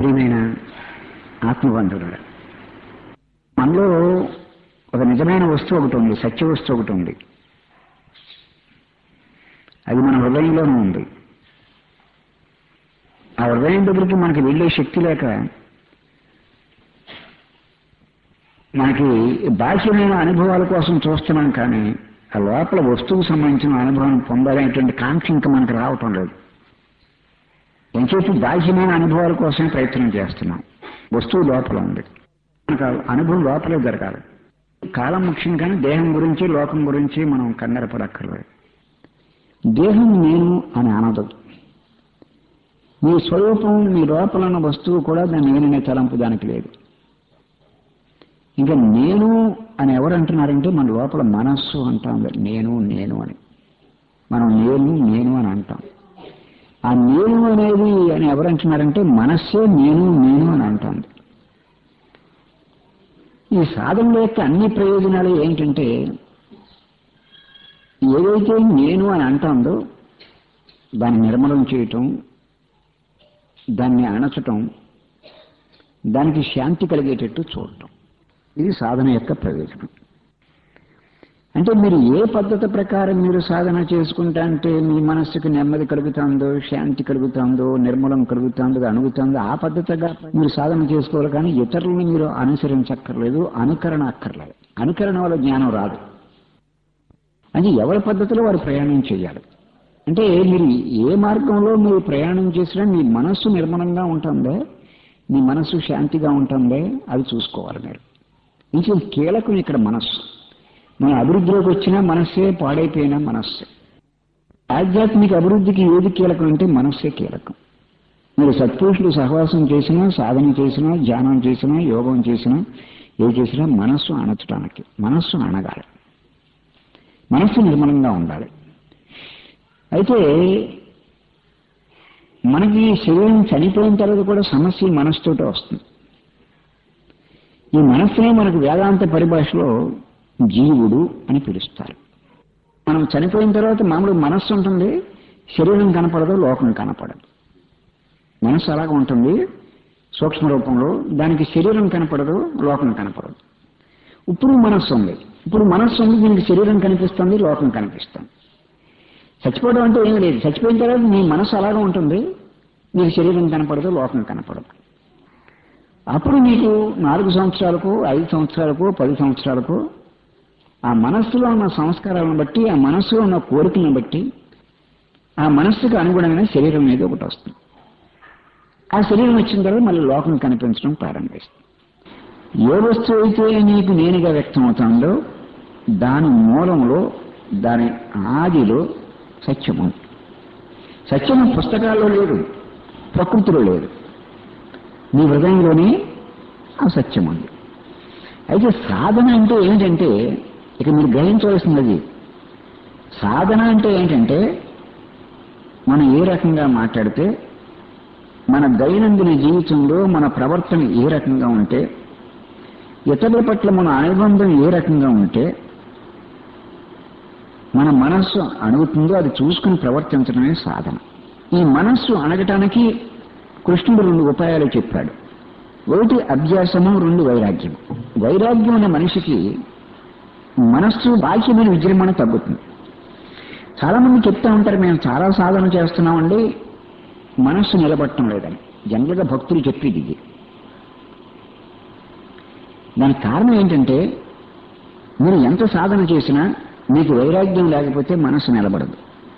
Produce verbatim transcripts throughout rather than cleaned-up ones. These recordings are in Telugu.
ప్రియమైన ఆత్మబంధువులు, మనలో ఒక నిజమైన వస్తువు ఒకటి ఉంది, సత్య వస్తువు ఒకటి ఉంది. అది మన హృదయంలోనే ఉంది. ఆ హృదయం దగ్గరికి మనకి వెళ్ళే శక్తి లేక మనకి బాహ్యమైన అనుభవాల కోసం చూస్తున్నాం, కానీ ఆ లోపల వస్తువుకు సంబంధించిన అనుభవం పొందాలనేటువంటి కాంక్ష ఇంకా మనకు రావటం లేదు. ఎంచేసి బాహ్యమైన అనుభవాల కోసమే ప్రయత్నం చేస్తున్నాం. వస్తువు లోపల ఉంది, మనకు అనుభవం లోపలే జరగాలి. కాలం ముఖ్యం, కానీ దేహం గురించి లోకం గురించి మనం కన్నెరపడక్కర్లేదు. దేహం నేను అని అనదు. మీ స్వరూపం, మీ లోపల ఉన్న వస్తువు కూడా దాన్ని నేననే తలంపు దానికి లేదు. ఇంకా నేను అని ఎవరు అంటున్నారంటే మన లోపల మనస్సు అంటాం. నేను నేను అని మనం నేను నేను అని అంటాం. ఆ నేను అనేది అని ఎవరు అంటున్నారంటే మనస్సే నేను నేను అని అంటాం. ఈ సాధనల యొక్క అన్ని ప్రయోజనాలు ఏంటంటే, ఏదైతే నేను అని అంటుందో దాన్ని నిర్మలం చేయటం, దాన్ని అణచటం, దానికి శాంతి కలిగేటట్టు చూడటం, ఇది సాధన యొక్క ప్రయోజనం. అంటే మీరు ఏ పద్ధతి ప్రకారం మీరు సాధన చేసుకుంటా అంటే మీ మనస్సుకు నెమ్మది కలుగుతుందో, శాంతి కలుగుతుందో, నిర్మలం కలుగుతుందో, అణుగుతుందో ఆ పద్ధతిగా మీరు సాధన చేసుకోవాలి. కానీ ఇతరులను మీరు అనుసరించక్కర్లేదు, అనుకరణ అక్కర్లేదు. అనుకరణ వల్ల జ్ఞానం రాదు. అంటే ఎవరి పద్ధతిలో వారు ప్రయాణం చేయాలి. అంటే మీరు ఏ మార్గంలో మీరు ప్రయాణం చేసినా మీ మనస్సు నిర్మలంగా ఉంటుందే, మీ మనస్సు శాంతిగా ఉంటుందే, అది చూసుకోవాలి మీరు. ఇంకొక కీలకం ఇక్కడ మనస్సు. మన అభివృద్ధిలోకి వచ్చినా మనస్సే, పాడైపోయినా మనస్సే. ఆధ్యాత్మిక అభివృద్ధికి ఏది కీలకం అంటే మనస్సే కీలకం. మీరు సత్పురుషులు సహవాసం చేసినా, సాధన చేసినా, ధ్యానం చేసినా, యోగం చేసినా, ఏ చేసినా మనస్సు అణచడానికి, మనస్సు అణగాలి, మనస్సు నిర్మలంగా ఉండాలి. అయితే మనకి శరీరం చనిపోయిన తర్వాత కూడా సమస్య మనస్సుతోటే వస్తుంది. ఈ మనస్సునే మనకు వేదాంత పరిభాషలో జీవుడు అని పిలుస్తారు. మనం చనిపోయిన తర్వాత మామూలు మనస్సు ఉంటుంది, శరీరం కనపడదు, లోకం కనపడదు. మనస్సు అలాగ ఉంటుంది సూక్ష్మ రూపంలో, దానికి శరీరం కనపడదు, లోకం కనపడదు. ఇప్పుడు మనస్సు ఉంది, ఇప్పుడు మనస్సు ఉంది, దీనికి శరీరం కనిపిస్తుంది, లోకం కనిపిస్తుంది. చచ్చిపోవడం అంటే ఏమీ లేదు. చచ్చిపోయిన తర్వాత నీ మనస్సు అలాగే ఉంటుంది, నీకు శరీరం కనపడదు, లోకం కనపడదు. అప్పుడు నీకు నాలుగు సంవత్సరాలకు, ఐదు సంవత్సరాలకు, పది సంవత్సరాలకు ఆ మనస్సులో ఉన్న సంస్కారాలను బట్టి, ఆ మనస్సులో ఉన్న కోరికలను బట్టి, ఆ మనస్సుకు అనుగుణమైన శరీరం అనేది ఒకటి వస్తుంది. ఆ శరీరం వచ్చిన తర్వాత మళ్ళీ లోకం కనిపించడం ప్రారంభిస్తుంది. ఏ వస్తువు అయితే నీకు నేనుగా వ్యక్తం అవుతుందో దాని మూలంలో, దాని ఆదిలో సత్యం ఉంది. సత్యం పుస్తకాల్లో లేదు, ప్రకృతిలో లేదు, నీ హృదయంలోనే ఆ సత్యం ఉంది. అయితే సాధన అంటే ఏంటంటే, ఇక మీరు గ్రహించవలసినది, సాధన అంటే ఏంటంటే మనం ఏ రకంగా మాట్లాడితే, మన దైనందిన జీవితంలో మన ప్రవర్తన ఏ రకంగా ఉంటే, ఇతరుల పట్ల మన అనుబంధం ఏ రకంగా ఉంటే మన మనస్సు అణుగుతుందో అది చూసుకుని ప్రవర్తించడమే సాధన. ఈ మనస్సు అణగటానికి కృష్ణుడు రెండు ఉపాయాలు చెప్పాడు. ఒకటి అభ్యాసము, రెండు వైరాగ్యం. వైరాగ్యం అనే మనిషికి మనస్సు బాహ్యమైన విజృంభణ తగ్గుతుంది. చాలా మంది చెప్తా ఉంటారు, మేము చాలా సాధన చేస్తున్నామండి, మనస్సు నిలబడటం లేదని. జనరల్గా భక్తులు చెప్పేది ఇది. దానికి కారణం ఏంటంటే, మీరు ఎంత సాధన చేసినా మీకు వైరాగ్యం లేకపోతే మనస్సు నిలబడదు.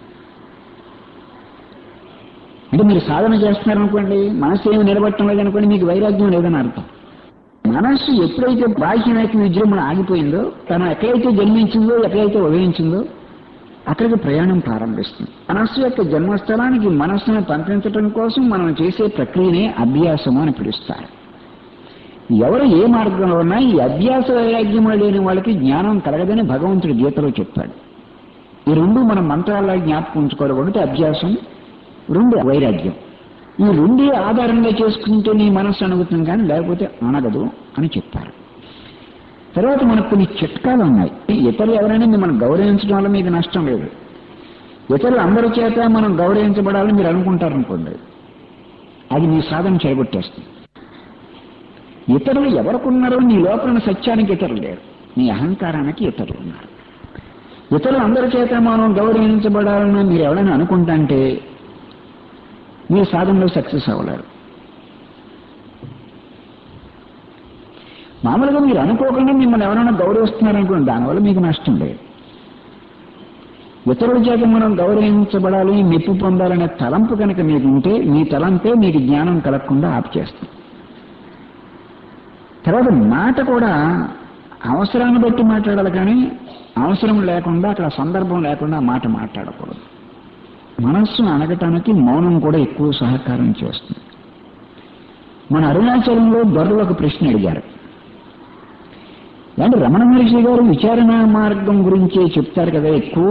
అంటే మీరు సాధన చేస్తున్నారనుకోండి, మనస్సు ఏమి నిలబడటం లేదనుకోండి, మీకు వైరాగ్యం లేదని అర్థం. మనస్సు ఎప్పుడైతే బాహ్యమైన విజృంభణ ఆగిపోయిందో, తను ఎక్కడైతే జన్మించిందో, ఎక్కడైతే ఉదయించిందో అక్కడికి ప్రయాణం ప్రారంభిస్తుంది. మనస్సు యొక్క జన్మస్థలానికి మనస్సును పంపించడం కోసం మనం చేసే ప్రక్రియనే అభ్యాసము అని పిలుస్తారు. ఎవరు ఏ మార్గంలో ఉన్నా ఈ అభ్యాస వైరాగ్యం లేని వాళ్ళకి జ్ఞానం కలగదని భగవంతుడు గీతలో చెప్పాడు. ఈ రెండు మనం మంత్రాల్లో జ్ఞాపకం ఉంచుకోవాలి. ఒకటి అభ్యాసం, రెండు వైరాగ్యం. ఈ రెండే ఆధారంగా చేసుకుంటే నీ మనస్సు అణుగుతుంది, కానీ లేకపోతే అణగదు అని చెప్పారు. తర్వాత మనకు కొన్ని చిట్కాలు ఉన్నాయి. ఇతరులు ఎవరైనా మిమ్మల్ని గౌరవించడం వల్ల మీకు నష్టం లేదు. ఇతరులు అందరి చేత మనం గౌరవించబడాలని మీరు అనుకుంటారనుకోండి, అది మీ సాధన చెడగొట్టేస్తుంది. ఇతరులు ఎవరికున్నారో నీ లోపల సత్యానికి ఇతరులు లేరు, నీ అహంకారానికి ఇతరులు ఉన్నారు. ఇతరులు అందరి చేత మనం గౌరవించబడాలని మీరు ఎవరైనా అనుకుంటుంటే మీ సాధనలో సక్సెస్ అవ్వలేరు. మామూలుగా మీరు అనుకోకుండా మిమ్మల్ని ఎవరైనా గౌరవిస్తున్నారనుకోండి, దానివల్ల మీకు నష్టం లేదు. ఇతరుల చేత మనం గౌరవించబడాలి, మెప్పు పొందాలనే తలంపు కనుక మీకు ఉంటే మీ తలంపే మీకు జ్ఞానం కలగకుండా ఆపు చేస్తుంది. తర్వాత మాట కూడా అవసరాన్ని బట్టి మాట్లాడాలి, కానీ అవసరం లేకుండా అక్కడ సందర్భం లేకుండా మాట మాట్లాడకూడదు. మనస్సును అనగటానికి మౌనం కూడా ఎక్కువ సహకారం చేస్తుంది. మన అరుణాచలంలో గొర్రెలు ఒక ప్రశ్న అడిగారు. అంటే రమణ మహర్షి గారు విచారణ మార్గం గురించే చెప్తారు కదా ఎక్కువ,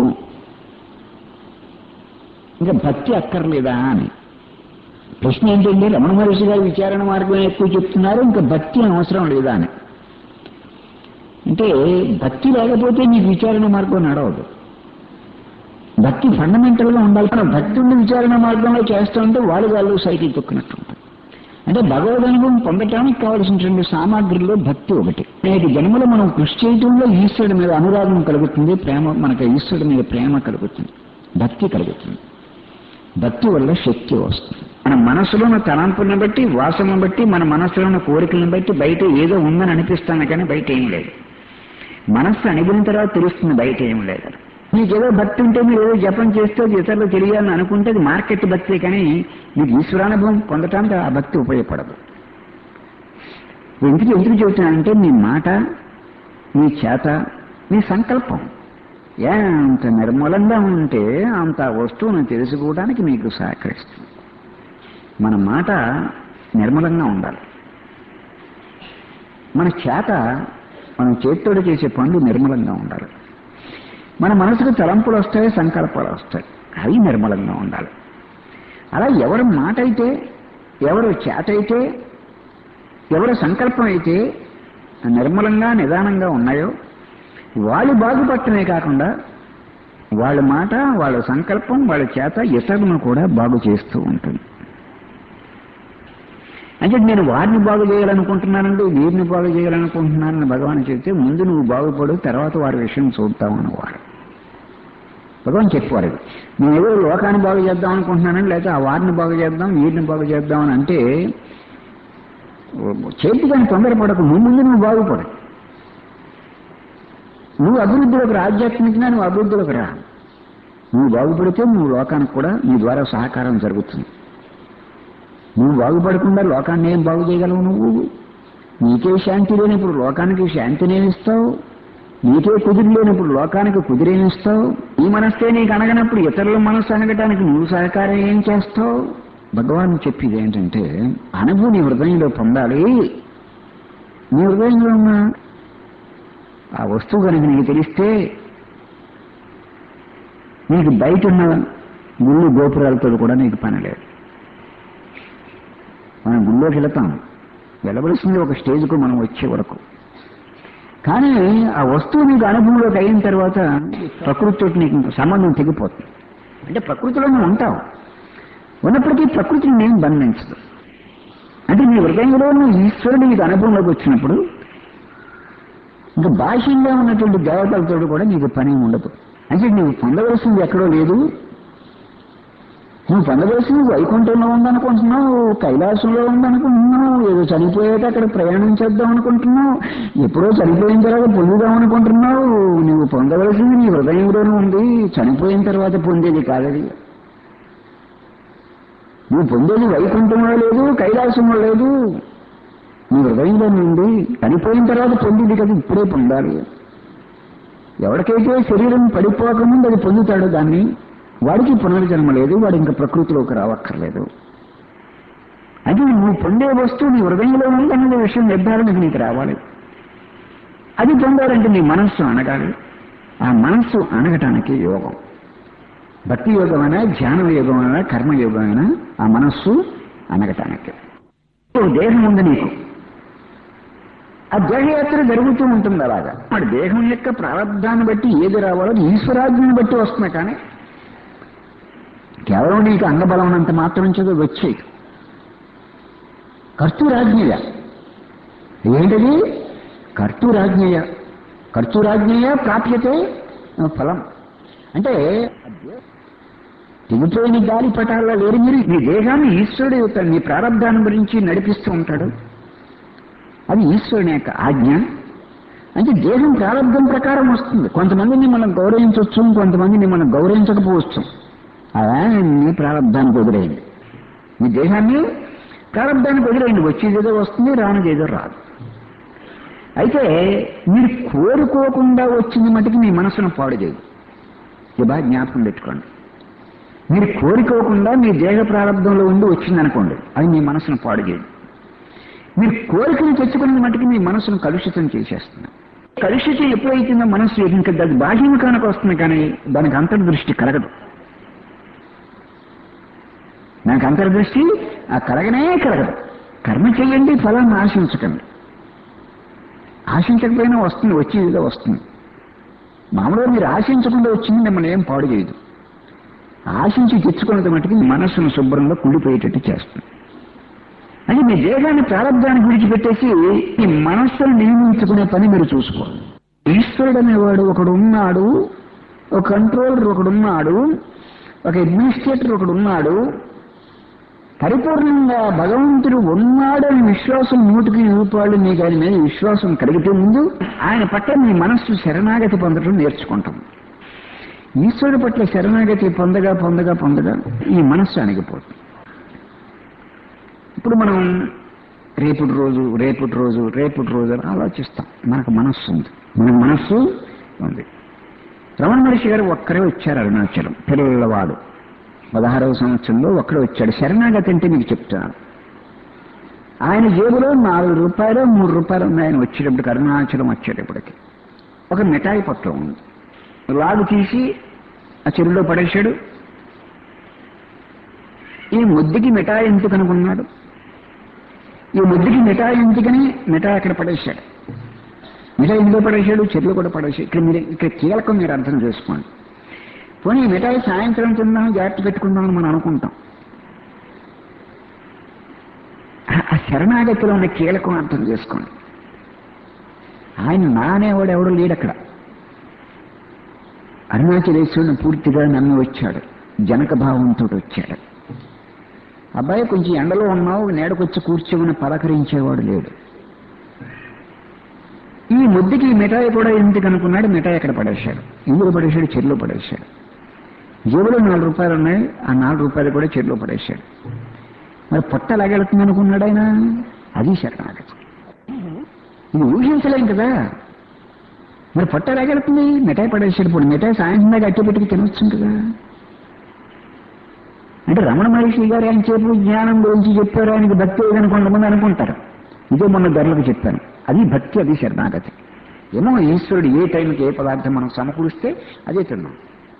ఇంకా భక్తి అక్కర్లేదా అని ప్రశ్న. ఏంటంటే రమణ మహర్షి గారు విచారణ మార్గం ఎక్కువ చెప్తున్నారు, ఇంకా భక్తి అవసరం లేదా అని. అంటే భక్తి లేకపోతే నీకు విచారణ మార్గం నడవదు. భక్తి ఫండమెంటల్ గా ఉండాలి. మనం భక్తి ఉండి విచారణ మార్గంలో చేస్తామంటే వాళ్ళు వాళ్ళు సైకిల్ తొక్కినట్టు ఉంటుంది. అంటే భగవద్ అనుభవం పొందటానికి కావలసినటువంటి సామాగ్రిలో భక్తి ఒకటి. నేటి జన్మలో మనం కృషి చేయడంలో ఈశ్వరుడి మీద అనురాగం కలుగుతుంది, ప్రేమ, మనకు ఈశ్వరుడి మీద ప్రేమ కలుగుతుంది, భక్తి కలుగుతుంది. భక్తి వల్ల శక్తి వస్తుంది. మన మనసులో ఉన్న తలంపులను బట్టి, వాసనను బట్టి, మన మనసులో ఉన్న కోరికలను బట్టి బయట ఏదో ఉందని అనిపిస్తాను, కానీ బయట ఏం లేదు. మనస్సు అనుభవం తర్వాత తెలుస్తుంది, బయట ఏం లేదు. మీకు ఏదో భక్తి ఉంటే మీరు ఏదో జపం చేస్తే ఇతరులు తెలియాలని అనుకుంటే అది మార్కెట్ భక్తే, కానీ మీకు ఈశ్వరానుభవం పొందటానికి ఆ భక్తి ఉపయోగపడదు. ఎందుకు ఎందుకు చెబుతున్నానంటే మీ మాట, మీ చేత, మీ సంకల్పం ఎంత నిర్మలంగా ఉంటే అంత వస్తువును తెలుసుకోవడానికి మీకు సహకరిస్తుంది. మన మాట నిర్మలంగా ఉండాలి. మన చేత, మనం చేతితోడు చేసే పనులు నిర్మలంగా ఉండాలి. మన మనసుకు తలంపులు వస్తాయి, సంకల్పాలు వస్తాయి, అవి నిర్మలంగా ఉండాలి. అలా ఎవరి మాట అయితే, ఎవరు చేత అయితే, ఎవరి సంకల్పం అయితే నిర్మలంగా నిదానంగా ఉన్నాయో వాళ్ళు బాగుపడటమే కాకుండా వాళ్ళ మాట, వాళ్ళ సంకల్పం, వాళ్ళ చేత ఇతరులను కూడా బాగు చేస్తూ ఉంటుంది. అంటే నేను వారిని బాగు చేయాలనుకుంటున్నానండి, వీరిని బాగు చేయాలనుకుంటున్నానని భగవాన్ చెప్తే ముందు నువ్వు బాగుపడు, తర్వాత వారి విషయం చూద్దామనేవారు. భగవాన్ చెప్పారు, నేను ఏదో లోకాన్ని బాగు చేద్దాం అనుకుంటున్నానని, లేకపోతే ఆ వారిని బాగు చేద్దాం, వీరిని బాగు చేద్దామని అంటే చేతి కానీ తొందరపడకు, నువ్వు ముందు నువ్వు బాగుపడు. నువ్వు అభివృద్ధిలోకి రా, ఆధ్యాత్మికంగా నువ్వు అభివృద్ధిలోకి రా. నువ్వు బాగుపడితే నువ్వు లోకానికి కూడా నీ ద్వారా సహకారం జరుగుతుంది. నువ్వు బాగుపడకుండా లోకాన్ని ఏం బాగు చేయగలవు? నువ్వు నీకే శాంతి లేనప్పుడు లోకానికి శాంతినేమిస్తావు? నీకే కుదిరి లేనప్పుడు లోకానికి కుదిరేమిస్తావు? ఈ మనస్సే నీకు అనగనప్పుడు ఇతరుల మనస్సు అనగటానికి నువ్వు సహకారం ఏం చేస్తావు? భగవాన్ చెప్పేది ఏంటంటే అనుభూని హృదయంలో పొందాలి. నీ హృదయంలో ఉన్న ఆ వస్తువు కనుక నీకు తెలిస్తే నీకు బయట ఉన్న గుళ్ళు గోపురాలతో కూడా నీకు పని లేదు. మనం గుళ్ళోకి వెళతాం, వెళ్ళవలసింది ఒక స్టేజ్కు మనం వచ్చే వరకు. కానీ ఆ వస్తువు నీకు అనుభవంలోకి అయిన తర్వాత ప్రకృతితో నీకు సంబంధం తెగిపోతుంది. అంటే ప్రకృతిలో నువ్వు ఉంటావు, ఉన్నప్పటికీ ప్రకృతిని నేను బంధించదు. అంటే నీ హృదయంలో నువ్వు ఈశ్వరుడు నీకు అనుభవంలోకి వచ్చినప్పుడు ఇంకా బాహ్యంగా ఉన్నటువంటి దేవతలతో కూడా నీకు పని ఉండదు. అంటే నువ్వు పొందవలసింది ఎక్కడో లేదు, నువ్వు పొందవలసింది వైకుంఠంలో ఉందనుకుంటున్నావు, కైలాసంలో ఉందనుకుంటున్నావు, ఏదో చనిపోయాక అక్కడ ప్రయాణం చేద్దాం అనుకుంటున్నావు, ఎప్పుడో చనిపోయిన తర్వాత పొందుదాం అనుకుంటున్నావు. నువ్వు పొందవలసింది నీ హృదయంలోనే ఉంది, చనిపోయిన తర్వాత పొందేది కాదది. నువ్వు పొందేది వైకుంఠంలో లేదు, కైలాసంలో లేదు, నీ హృదయంలో ఉంది. చనిపోయిన తర్వాత పొందేది కదా, ఇప్పుడే పొందాలి. ఎవరికైతే శరీరం పడిపోకముందు అది పొందుతాడో దాన్ని, వాడికి పునర్జన్మ లేదు, వాడు ఇంకా ప్రకృతిలోకి రావక్కర్లేదు. అది నువ్వు పొందే వస్తువు నీ హృదయంలో ఉందనే విషయం నిర్ధారణకు నీకు రావాలి. అది పొందాలంటే నీ మనస్సు అనగాలి. ఆ మనస్సు అనగటానికి యోగం, భక్తి యోగమైనా, ధ్యాన యోగమైనా, కర్మయోగమైనా ఆ మనస్సు అనగటానికి. దేహం ఉంది నీకు, ఆ దేహయాత్ర జరుగుతూ ఉంటుంది. అలాగా మరి దేహం యొక్క ప్రారంధాన్ని బట్టి ఏది రావాలో ఈశ్వరాజ్ఞని బట్టి వస్తున్నా, కానీ కేవలం నీకు అంగబలం అంత మాత్రం చదువు వచ్చేది. కర్తూరాజ్ఞగా ఏంటది? కర్తూరాజ్ఞయ కర్తూరాజ్ఞయ ప్రాప్యతే ఫలం. అంటే తెగిపోయిన గాలి పటాల్లో లేరు మీరు. మీ దేహాన్ని ఈశ్వరుడు అవుతాడు, మీ ప్రారంధాన్ని గురించి నడిపిస్తూ ఉంటాడు. అది ఈశ్వరుని యొక్క ఆజ్ఞ. అంటే దేహం ప్రారంభం ప్రకారం వస్తుంది. కొంతమందిని మనం గౌరవించవచ్చు, కొంతమందిని మనం గౌరవించకపోవచ్చు. అన్నీ ప్రారంభానికి వదిలేయండి. మీ దేహాన్ని ప్రారంభానికి వదిలేయండి. వచ్చేదేదో వస్తుంది, రానిదేదో రాదు. అయితే మీరు కోరుకోకుండా వచ్చింది మటుకు మీ మనసును పాడు చేయదు. ఇది బాగా జ్ఞాపకం పెట్టుకోండి. మీరు కోరుకోకుండా మీ దేహ ప్రారంభంలో ఉండి వచ్చిందనుకోండి, అది మీ మనసును పాడు చేయదు. మీరు కోరికను తెచ్చుకున్న మటుకు మీ మనసును కలుషితం చేసేస్తుంది. కలుషితం ఎప్పుడైతుందో మనసు ఇంకా దాని బాహ్యముఖానికి వస్తుంది, కానీ దానికి అంతర్దృష్టి కలగదు. నాకు అంతర్దృష్టి ఆ కలగనే కలగదు. కర్మ చేయండి, ఫలాన్ని ఆశించకండి. ఆశించకపోయినా వస్తుంది, వచ్చేదిగా వస్తుంది. మామూలుగా మీరు ఆశించకుండా వచ్చింది మిమ్మల్ని ఏం పాడు చేయదు. ఆశించి తెచ్చుకున్నది మటుకు మీ మనస్సును శుభ్రంగా కుళ్ళిపోయేటట్టు చేస్తుంది. అంటే మీ దేహాన్ని ప్రారంభానికి విడిచిపెట్టేసి ఈ మనస్సును నియమించుకునే పని మీరు చూసుకోవాలి. ఈశ్వరుడు అనేవాడు ఒకడు ఉన్నాడు, ఒక కంట్రోలర్ ఒకడున్నాడు, ఒక అడ్మినిస్ట్రేటర్ ఒకడున్నాడు. పరిపూర్ణంగా భగవంతుడు ఉన్నాడని విశ్వాసం నూటికి రూపాయలు మీకు ఆయన మీద విశ్వాసం కలిగితే ముందు ఆయన పట్ల మీ మనస్సు శరణాగతి పొందడం నేర్చుకుంటాం. ఈశ్వరుడు పట్ల శరణాగతి పొందగా పొందగా పొందగా ఈ మనస్సు అణిగిపోతుంది. ఇప్పుడు మనం రేపటి రోజు రేపటి రోజు రేపటి రోజు అని ఆలోచిస్తాం. మనకు మనస్సు ఉంది, మనకు మనస్సు ఉంది. రమణ మహర్షి గారు ఒక్కరే వచ్చారు అరుణాచలం. పిల్లవాడు పదహారవ సంవత్సరంలో ఒక్కడే వచ్చాడు. శరణాగతి అంటే మీకు చెప్తున్నాను. ఆయన జేబులో నాలుగు రూపాయలు మూడు రూపాయలు ఉన్నాయి. ఆయన వచ్చేటప్పటికి అరుణాచలం వచ్చేటప్పటికి ఒక మిఠాయి పట్ల ఉంది. లాగు తీసి ఆ చెరువులో పడేశాడు. ఈ ముద్దుకి మిఠాయి ఎందుకు అనుకున్నాడు. ఈ ముద్దుకి మిఠాయి ఎందుకని మిఠాయి అక్కడ పడేశాడు. మిఠాయి ఎందులో పడేశాడు, చెరువులో కూడా పడేశాడు. ఇక్కడ మీరు ఇక్కడ కీలకం మీరు అర్థం చేసుకోండి. పోనీ ఈ మిఠాయి సాయంత్రం తిందాం, జాగ్రత్త పెట్టుకుందామని మనం అనుకుంటాం. ఆ శరణాగతిలో ఉన్న కీలకం అర్థం చేసుకోండి. ఆయన నానేవాడు ఎవడో లేడు అక్కడ. అరుణాచలేశ్వరుని పూర్తిగా నమ్మి వచ్చాడు, జనక భావంతో వచ్చాడు. అబ్బాయి కొంచెం ఎండలో ఉన్నావు, నేడకొచ్చి కూర్చోమని పలకరించేవాడు లేడు. ఈ ముద్దుకి మిఠాయి కూడా ఎందుకు అనుకున్నాడు. మిఠాయి ఎక్కడ పడేశాడు, ఇందులో పడేశాడు, చెరువులో పడేశాడు. జేబులో నాలుగు రూపాయలు ఉన్నాయి, ఆ నాలుగు రూపాయలు కూడా చెరువులో పడేశాడు. మరి పొట్ట ఎలాగెళ్తుంది అనుకున్నాడు ఆయన. అది శరణాగతి. ఇది ఊహించలేం కదా. మరి పొట్ట ఎలాగెళ్తుంది. మిఠాయి పడేశాడు. ఇప్పుడు మిఠాయి సాయంత్రం దాకా అట్టి పెట్టుకు తినొచ్చు కదా. అంటే రమణ మహర్షి గారు ఆయన చేపు జ్ఞానం గురించి చెప్పారు, ఆయనకి భక్తి లేదని కొంతమంది అనుకుంటారు. ఇదే మొన్న ధరలకు చెప్పాను. అది భక్తి, అది శరణాగతి. ఏమో ఈశ్వరుడు ఏ టైంకి ఏ పదార్థం మనం సమకూరిస్తే అదే తిన్నాం.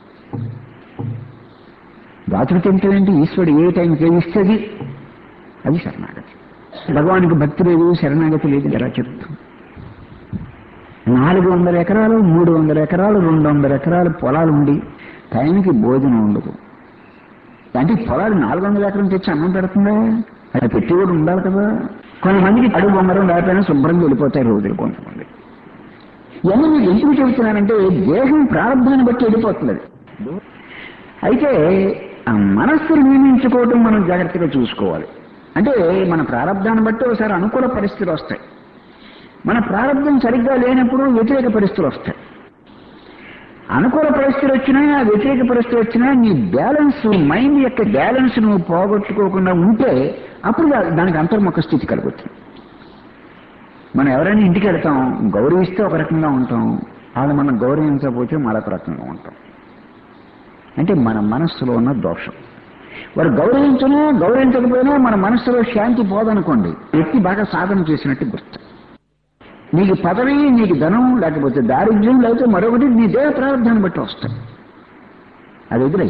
రాత్రి తింటే ఈశ్వరుడు ఏ టైంకి ఏమి ఇస్తుంది అది శరణాగతి. భగవానికి భక్తి లేదు, శరణాగతి లేదు ఎలా చెప్తాం. నాలుగు వందల ఎకరాలు మూడు వందల ఎకరాలు రెండు వందల ఎకరాలు పొలాలు ఉండి టైంకి భోజనం ఉండదు. అంటే పొలాలు నాలుగు వందల ఎకరం తెచ్చి అన్నం పెడుతుందా, అది పెట్టి కూడా ఉండాలి కదా. కొంతమందికి అడుగు బొమ్మరం లేకపోయినా శుభ్రంగా వెళ్ళిపోతాయి రోజులు కొంతమంది. ఇవన్నీ మీరు ఎందుకు చెబుతున్నానంటే దేహం ప్రారంభాన్ని బట్టి వెళ్ళిపోతుంది. అయితే ఆ మనస్సును నియమించుకోవడం మనం జాగ్రత్తగా చూసుకోవాలి. అంటే మన ప్రారంభాన్ని బట్టి ఒకసారి అనుకూల పరిస్థితులు వస్తాయి. మన ప్రారంభం సరిగ్గా లేనప్పుడు వ్యతిరేక పరిస్థితులు వస్తాయి. అనుకూల పరిస్థితులు వచ్చినా వ్యతిరేక పరిస్థితులు వచ్చినా నీ బ్యాలెన్స్, మైండ్ యొక్క బ్యాలెన్స్ నువ్వు పోగొట్టుకోకుండా ఉంటే అప్పుడు దానికి అంతర్ముఖ స్థితి కలుగుతుంది. మనం ఎవరైనా ఇంటికి వెళ్తాం, గౌరవిస్తే ఒక రకంగా ఉంటాం, వాళ్ళు మనం గౌరవించకపోతే మరొక రకంగా ఉంటాం. అంటే మన మనస్సులో ఉన్న దోషం. వారు గౌరవించినా గౌరవించకపోయినా మన మనస్సులో శాంతి పోదనుకోండి, వ్యక్తి బాగా సాధన చేసినట్టు గుర్తు. నీకు పదవి, నీకు ధనం, లేకపోతే దారిద్ర్యం, లేకపోతే మరొకటి నీ దేహ ప్రారంభాన్ని బట్టి వస్తాయి. అది వదిలేయి.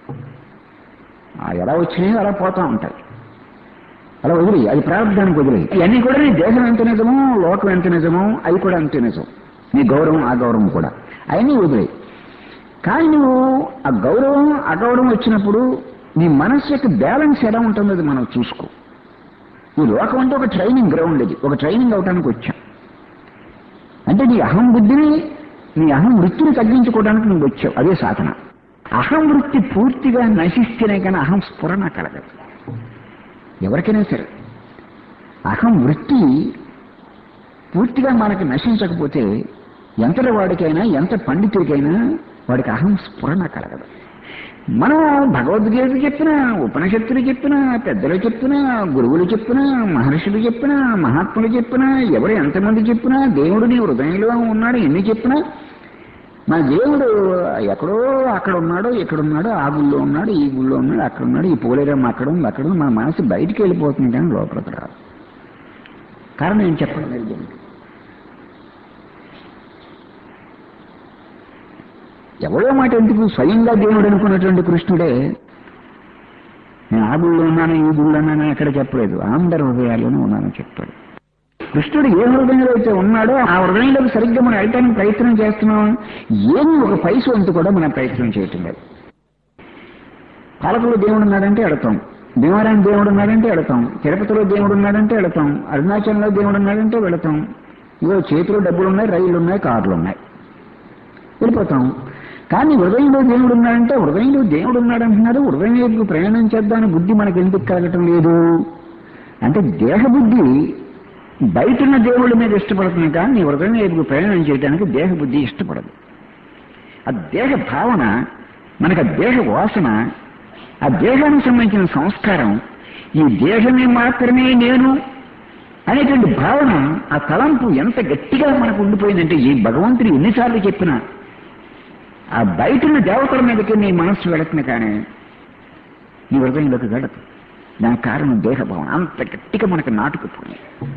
ఎలా వచ్చినాయో అలా పోతా ఉంటాయి. అలా వదిలేయి, అది ప్రారంభానికి వదిలేయి. ఇవన్నీ కూడా నీ దేహం ఎంత నిజమో, లోకం ఎంత నిజమో అవి కూడా అంతే నిజం. నీ గౌరవం అగౌరవం కూడా అవన్నీ వదిలేయి. కానీ నువ్వు ఆ గౌరవం అగౌరవం వచ్చినప్పుడు నీ మనస్సు యొక్క బ్యాలెన్స్ ఎలా ఉంటుందో అది మనం చూసుకో. ఈ లోకం అంటే ఒక ట్రైనింగ్ గ్రౌండ్, ఇది ఒక ట్రైనింగ్ అవటానికి వచ్చాం. అంటే నీ అహం బుద్ధిని, నీ అహం వృత్తిని తగ్గించుకోవడానికి నువ్వు వచ్చావు, అదే సాధన. అహం వృత్తి పూర్తిగా నశిస్తేనే కానీ అహం స్ఫురణ కలగదు ఎవరికైనా సరే. అహం వృత్తి పూర్తిగా మనకి నశించకపోతే ఎంతటి వాడికైనా, ఎంత పండితుడికైనా వాడికి అహం స్ఫురణ కలగదు. మనం భగవద్గీత చెప్పినా, ఉపనిషత్తులు చెప్పినా, పెద్దలు చెప్పినా, గురువులు చెప్పినా, మహర్షులు చెప్పినా, మహాత్ములు చెప్పినా, ఎవరు ఎంతమంది చెప్పినా, దేవుడు నీ హృదయంలో ఉన్నాడు ఎన్ని చెప్పినా, మా దేవుడు ఎక్కడో అక్కడ ఉన్నాడు, ఎక్కడున్నాడు, ఆ గుళ్ళో ఉన్నాడు, ఈ గుళ్ళో ఉన్నాడు, అక్కడ ఉన్నాడు, ఈ పోలేరమ్మ అక్కడ ఉంది, అక్కడ ఉంది, మన మనసు బయటికి వెళ్ళిపోతుంది కానీ లోపలికి రాదు. కారణం ఏం చెప్పడం లేదు. ఎవరో మాట ఎందుకు, స్వయంగా దేవుడు అనుకున్నటువంటి కృష్ణుడే నేను ఆ గుళ్ళో ఉన్నాను, ఈ గుళ్ళో ఉన్నాను ఎక్కడ చెప్పలేదు, అందరి హృదయాల్లోనే ఉన్నానని చెప్పాడు. కృష్ణుడు ఏ హృదయంలో అయితే ఉన్నాడో ఆ హృదయంలోకి సరిగ్గా మనం వెళ్ళటానికి ప్రయత్నం చేస్తున్నాం. ఏమి ఒక పైస వంతు కూడా మనం ప్రయత్నం చేయటం లేదు. పాలకులో దేవుడు ఉన్నాడంటే ఎడతాం, భీమవరం దేవుడు ఉన్నాడంటే ఎడతాం, తిరుపతిలో దేవుడు ఉన్నాడంటే ఎడతాం, అరుణాచలంలో దేవుడు ఉన్నాడంటే వెళతాం. ఇగో చేతిలో డబ్బులు ఉన్నాయి, రైళ్లు ఉన్నాయి, కార్లు ఉన్నాయి, వెళ్ళిపోతాం. కానీ హృదయంలో దేవుడు ఉన్నాడంటే హృదయంలో దేవుడు ఉన్నాడంటున్నారు, హృదయం వైపు ప్రయాణం చేద్దామని బుద్ధి మనకు ఎందుకు కలగటం లేదు అంటే దేహబుద్ధి బయటున్న దేవుళ్ళ మీద ఇష్టపడుతుంది, కానీ నీ హృదయం వైపు ప్రయాణం చేయడానికి దేహబుద్ధి ఇష్టపడదు. ఆ దేహ భావన, మనకు ఆ దేహ వాసన, ఆ దేహానికి సంబంధించిన సంస్కారం, ఈ దేహమే మాత్రమే నేను అనేటువంటి భావన, ఆ తలంపు ఎంత గట్టిగా మనకు ఉండిపోయిందంటే ఈ భగవంతుడు ఎన్నిసార్లు చెప్పినా ఆ బయటన్న దేవతల మీదకి నీ మనస్సు వెళుతుంది కానీ నీ హృదయంలోకి వెళ్ళదు. దానికి కారణం దేహభావన అంత గట్టిగా మనకు నాటుకుపోయింది.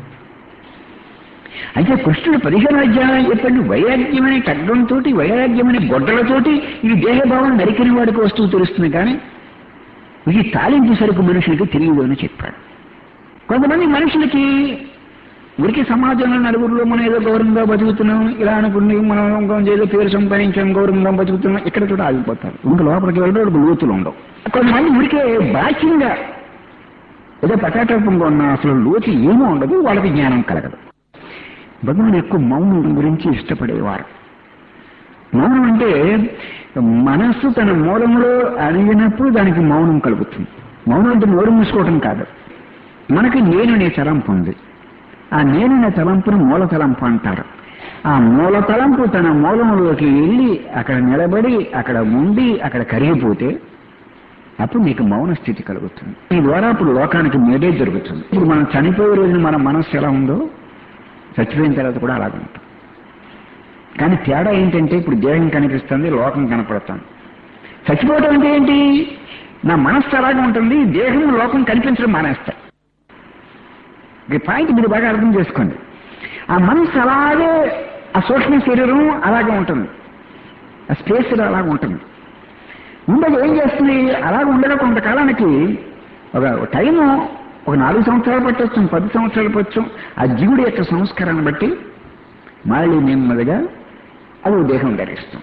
అయితే కృష్ణుడు పదిహేను అధ్యాయం చెప్పండి, వైరాగ్యమనే ఖడ్గంతో, వైరాగ్యమనే గొడ్డలతోటి ఈ దేహభావన నరికిన వాడికి వస్తువు తెలుస్తుంది కానీ ఇది తాలింపు సరుకు మనుషులకి తెలియదు అని చెప్పాడు. కొంతమంది మనుషులకి ఉరికి సమాజంలో నలుగురిలో మనం ఏదో గౌరవంగా బతుకుతున్నాం, ఇలా అనుకుని మనం ఏదో పేరు సంపాదించాం, గౌరవంగా బతుకుతున్నాం, ఇక్కడ కూడా ఆగిపోతారు. ఇంకా లోపలికి వెళ్ళడం లోతులు ఉండవు. కొంతమంది ఉరికే బాహ్యంగా ఏదో పటాటల్పంగా ఉన్న అసలు లోతు ఏమో ఉండదు, వాళ్ళకి జ్ఞానం కలగదు. భగవాన్ ఎక్కువ మౌనం గురించి ఇష్టపడేవారు. మౌనం అంటే మనస్సు తన మూలంలో అడిగినప్పుడు దానికి మౌనం కలుగుతుంది. మౌనం అంటే నోరు మూసుకోవటం కాదు. మనకి నేననే తలంపు ఉంది, ఆ నేననే తలంపును మూల తలంపు అంటారు. ఆ మూల తలంపు తన మూలంలోకి వెళ్ళి అక్కడ నిలబడి అక్కడ ఉండి అక్కడ కరిగిపోతే అప్పుడు నీకు మౌన స్థితి కలుగుతుంది. ఈ ద్వారా అప్పుడు లోకానికి మేడే జరుగుతుంది. ఇప్పుడు మనం చనిపోయే రోజున మన మనస్సు ఎలా ఉందో చచ్చిపోయిన తర్వాత కూడా అలాగే ఉంటుంది. కానీ తేడా ఏంటంటే ఇప్పుడు దేహం కనిపిస్తుంది, లోకం కనపడుతుంది. చచ్చిపోవడం అంటే ఏంటి, నా మనస్సు అలాగే ఉంటుంది, దేహం లోకం కనిపించడం మానేస్తాయి. ఈ పాయింట్ మీరు బాగా అర్థం చేసుకోండి. ఆ మనస్సు అలాగే, ఆ సూక్ష్మ శరీరం అలాగే ఉంటుంది, ఆ స్పేస్ అలాగే ఉంటుంది. ఉండగా ఏం చేస్తుంది, అలాగే ఉండగా కొంతకాలానికి ఒక టైము ఒక నాలుగు సంవత్సరాలు పట్టొచ్చు, పది సంవత్సరాలు పట్టొచ్చు. ఆ జీవుడి యొక్క సంస్కారాన్ని బట్టి మళ్ళీ నెమ్మదిగా అది దేహం ధరిస్తాం.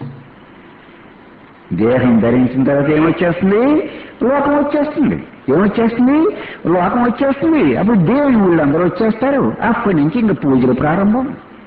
దేహం ధరించిన తర్వాత ఏమొచ్చేస్తుంది, లోకం వచ్చేస్తుంది. ఏమొచ్చేస్తుంది, లోకం వచ్చేస్తుంది. అప్పుడు దేవుళ్ళు అందరూ వచ్చేస్తారు. అప్పటి నుంచి ఇంక పూజలు ప్రారంభం.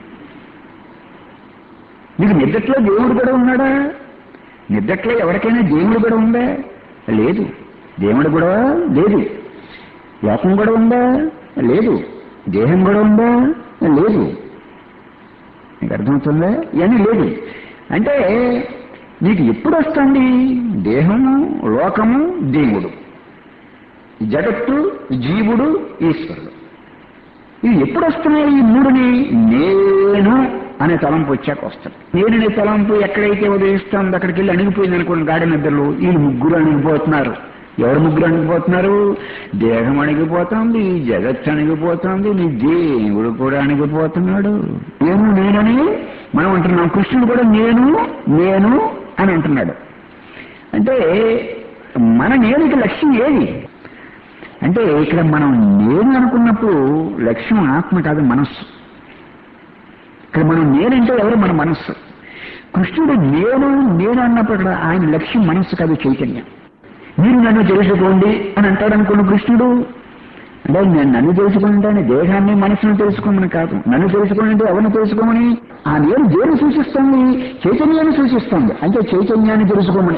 మీకు నిద్దట్లో దేవుడు కూడా ఉన్నాడా? నిద్దట్లో ఎవరికైనా దేవుడు కూడా ఉందా? లేదు. దేవుడు కూడా లేదు. లోకం కూడా ఉందా? లేదు. దేహం కూడా ఉందా? లేదు. నీకు అర్థమవుతుందా? ఇవన్నీ లేదు. అంటే నీకు ఎప్పుడు వస్తుంది దేహము, లోకము, దేవుడు, జగత్తు, జీవుడు, ఈశ్వరుడు. ఇవి ఎప్పుడు వస్తున్నాయి? ఈ మూడుని నేను అనే తలంపు వచ్చాక వస్తుంది. నేననే తలంపు ఎక్కడైతే ఉదయిస్తుందో అక్కడికి వెళ్ళి అణిగిపోయింది అనుకోండి. గాడి నిద్రలో వీళ్ళు ముగ్గురు అణిగిపోతున్నారు. ఎవరు ముగ్గురు అణిగిపోతున్నారు? దేహం అణిగిపోతుంది, జగత్తు అణిగిపోతుంది, నీ దేవుడు కూడా అణిగిపోతున్నాడు. నేను నేనని మనం అంటున్నాం. కృష్ణుడు కూడా నేను నేను అని అంటున్నాడు. అంటే మన నేనుకి లక్ష్యం ఏది అంటే ఇక్కడ మనం నేను అనుకున్నప్పుడు లక్ష్యం ఆత్మ కాదు, మనస్సు. ఇక్కడ మనం నేనంటే ఎవరు? మన మనస్సు. కృష్ణుడు నేను నేను అన్నప్పుడు ఇక్కడ ఆయన లక్ష్యం మనస్సు కాదు, చైతన్యం. మీరు నన్ను తెలుసుకోండి అని అంటాడు అనుకున్న కృష్ణుడు, అంటే నేను నన్ను తెలుసుకుంటే దేహాన్ని మనసును తెలుసుకోమని కాదు, నన్ను తెలుసుకుంటే ఎవరిని తెలుసుకోమని, ఆ నేను దేని సూచిస్తుంది, చైతన్యాన్ని సూచిస్తుంది. అంటే చైతన్యాన్ని తెలుసుకోమని,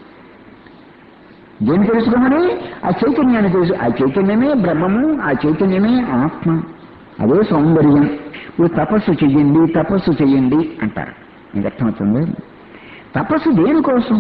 దేని తెలుసుకోమని, ఆ చైతన్యాన్ని తెలుసు. ఆ చైతన్యమే బ్రహ్మము, ఆ చైతన్యమే ఆత్మ, అదే సౌందర్యం. ఇప్పుడు తపస్సు చెయ్యండి, తపస్సు చెయ్యండి అంటారు. మీకు అర్థమవుతుంది? తపస్సు దేనికోసం?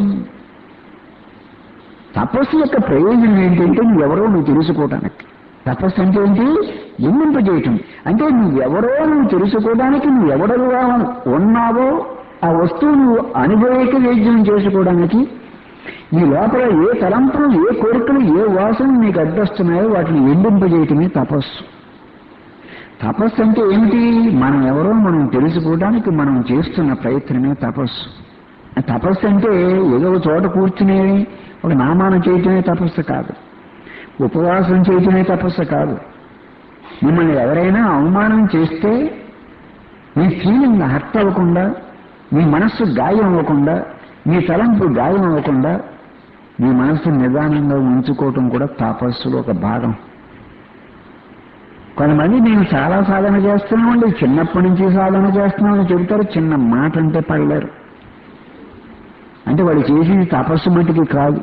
తపస్సు యొక్క ప్రయోజనం ఏంటంటే నువ్వెవరో నువ్వు తెలుసుకోవడానికి. తపస్సు అంటే ఏంటి? ఎన్నింపజేయటం. అంటే నువ్వెవరో నువ్వు తెలుసుకోవడానికి, నువ్వెవడరుగా ఉన్నావో ఆ వస్తువు నువ్వు అనుభవిక వేద్యం చేసుకోవడానికి, నీ లోపల ఏ తలంపులు, ఏ కోరికలు, ఏ వాసనలు నీకు అడ్డొస్తున్నాయో వాటిని ఎండింపజేయటమే తపస్సు. తపస్సు అంటే ఏమిటి? మనం ఎవరో మనం తెలుసుకోవడానికి మనం చేస్తున్న ప్రయత్నమే తపస్సు. తపస్సు అంటే ఏదో ఒక చోట కూర్చుని ఒక నామానం చేయటమే తపస్సు కాదు, ఉపవాసం చేయటమే తపస్సు కాదు. మిమ్మల్ని ఎవరైనా అవమానం చేస్తే మీ ఫీలింగ్ హర్ట్ అవ్వకుండా, మీ మనస్సు గాయం అవ్వకుండా, మీ తలంపు గాయం అవ్వకుండా మీ మనస్సు నిదానంగా ఉంచుకోవటం కూడా తపస్సులో ఒక భాగం. కొంతమంది నేను చాలా సాధన చేస్తున్నామండి, చిన్నప్పటి నుంచి సాధన చేస్తున్నామని చెబుతారు, చిన్న మాట అంటే పడలేరు. అంటే వాడు చేసేది తపస్సు మటుకి కాదు.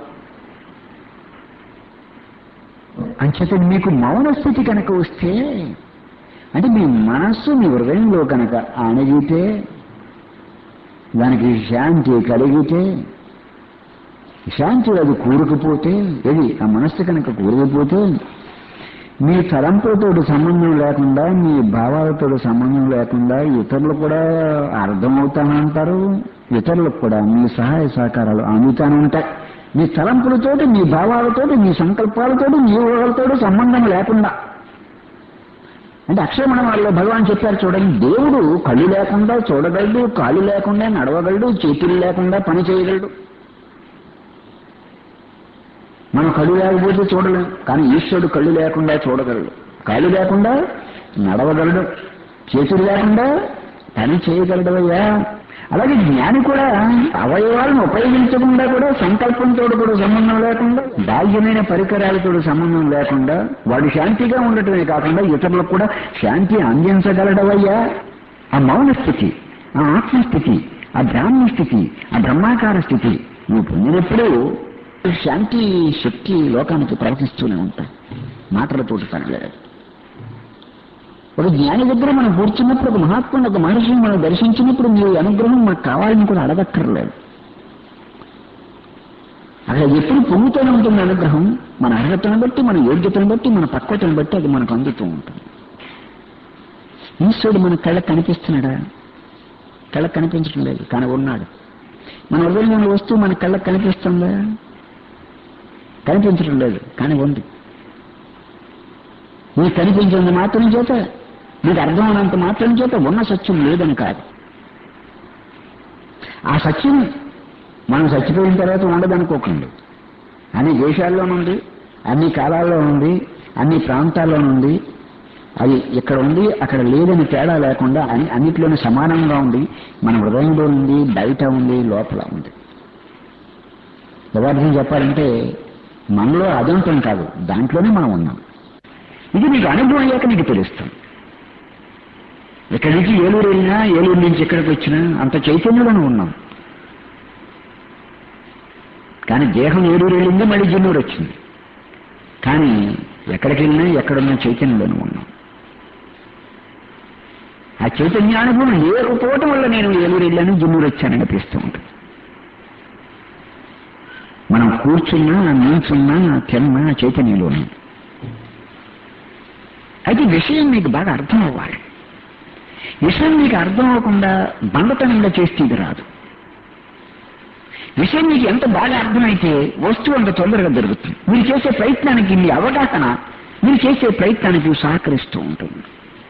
అంచేత మీకు మౌన స్థితి కనుక వస్తే, అంటే మీ మనస్సు మీ హృదయంలో కనుక అణగితే, దానికి శాంతి కలిగితే, శాంతి అది కూరుకుపోతే, ఏది ఆ మనస్సు కనుక కూరుకుపోతే, మీ తలంపులతో సంబంధం లేకుండా, మీ భావాలతో సంబంధం లేకుండా ఇతరులు కూడా అర్థమవుతానంటారు, ఇతరులకు కూడా మీ సహాయ సహకారాలు అందుతానంటాయి. మీ తలంపులతోటి, మీ భావాలతోటి, మీ సంకల్పాలతోటి, మీ ఊహలతో సంబంధం లేకుండా. అంటే అక్షరమణ వాళ్ళలో భగవాన్ చెప్పారు చూడండి, దేవుడు కళ్ళు లేకుండా చూడగలడు, కాళ్ళు లేకుండా నడవగలడు, చేతులు లేకుండా పని చేయగలడు. మనం కళ్ళు లేకపోతే చూడలేం, కానీ ఈశ్వరుడు కళ్ళు లేకుండా చూడగలడు, కాళ్ళు లేకుండా నడవగలడు, చేతులు లేకుండా పని చేయగలడవయ్యా. అలాగే జ్ఞాని కూడా అవయవాలను ఉపయోగించకుండా కూడా, సంకల్పంతో కూడా సంబంధం లేకుండా, బాహ్యమైన పరికరాలతో సంబంధం లేకుండా వాడు శాంతిగా ఉండటమే కాకుండా ఇతరులకు కూడా శాంతి అందించగలడవయ్యా. ఆ మౌన స్థితి, ఆ ఆత్మస్థితి, ఆ బ్రాహ్మణ స్థితి, ఆ బ్రహ్మాకార స్థితి నువ్వు పొందినప్పుడు శాంతి శక్తి లోకానికి ప్రవహిస్తూనే ఉంటాయి. మాటలతోటి పని లేదు. ఒక జ్ఞాని దగ్గర మనం కూర్చున్నప్పుడు, ఒక మహాత్ముడు, ఒక మహర్షిని మనం దర్శించినప్పుడు మీ అనుగ్రహం మనకు కావాలని కూడా అడగక్కర్లేదు. అక్కడ ఎప్పుడు పొంగుతూనే ఉంటుంది అనుగ్రహం. మన అర్హతను బట్టి, మన యోగ్యతను బట్టి, మన పక్వతను బట్టి అది మనకు అందుతూ ఉంటుంది. ఈశ్వరుడు మన కళ్ళకు కనిపిస్తున్నాడా? కళ్ళకు కనిపించడం లేదు, కానీ ఉన్నాడు. మన హృదయంలో వస్తువు మన కళ్ళకు కనిపిస్తుందా? కనిపించడం లేదు, కానీ ఉంది. నీకు కనిపించినంత మాత్రం చేత, నీకు అర్థం అయినంత మాత్రం చేత ఉన్న సత్యం లేదని కాదు. ఆ సత్యం మనం చచ్చిపోయిన తర్వాత ఉండదనుకోకండి. అన్ని దేశాల్లోనుంది, అన్ని కాలాల్లో ఉంది, అన్ని ప్రాంతాల్లో ఉంది. అది ఇక్కడ ఉంది, అక్కడ లేదని తేడా లేకుండా అని అన్నిట్లోనే సమానంగా ఉంది. మన హృదయంలో ఉంది, బయట ఉంది, లోపల ఉంది. యథార్థం చెప్పాలంటే మనలో అదంతం కాదు, దాంట్లోనే మనం ఉన్నాం. ఇది నీకు అనుభవం అయ్యాక నీకు తెలుస్తుంది. ఇక్కడి నుంచి ఏలూరు వెళ్ళినా, ఏలూరు నుంచి ఇక్కడికి వచ్చినా అంత చైతన్యంలోనే ఉన్నాం. కానీ దేహం ఏలూరు వెళ్ళింది, మళ్ళీ జిన్నూరు వచ్చింది. కానీ ఎక్కడికి వెళ్ళినా, ఎక్కడున్నా చైతన్యంలోనే ఉన్నాం. ఆ చైతన్యానుభవం లేకపోవటం వల్ల నేను ఏలూరు వెళ్ళాను, జిన్నూరు వచ్చానని అనిపిస్తూ ఉంటుంది. మనం కూర్చున్నా, నిల్చున్నా, తిన్నా చైతన్యంలోనే. అయితే విషయం మీకు బాగా అర్థం అవ్వాలి. విషయం మీకు అర్థం అవ్వకుండా బండతనంగా చేస్తే ఇది రాదు. విషయం మీకు ఎంత బాగా అర్థమైతే వస్తువు అంత తొందరగా దొరుకుతుంది. మీరు చేసే ప్రయత్నానికి, మీ అవగాహన మీరు చేసే ప్రయత్నానికి సహకరిస్తూ ఉంటుంది.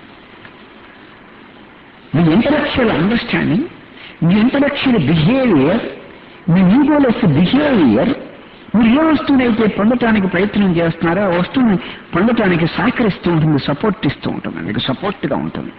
మీ ఇంటలెక్చువల్ అండర్స్టాండింగ్, మీ ఇంటలెక్చువల్ బిహేవియర్, మీ ఈగోలెస్ బిహేవియర్, మీరు ఏ వస్తువునైతే పొందటానికి ప్రయత్నం చేస్తున్నారో ఆ వస్తువుని పొందటానికి సహకరిస్తూ ఉంటుంది, సపోర్ట్ ఇస్తూ ఉంటుంది, మీకు సపోర్ట్గా ఉంటుంది.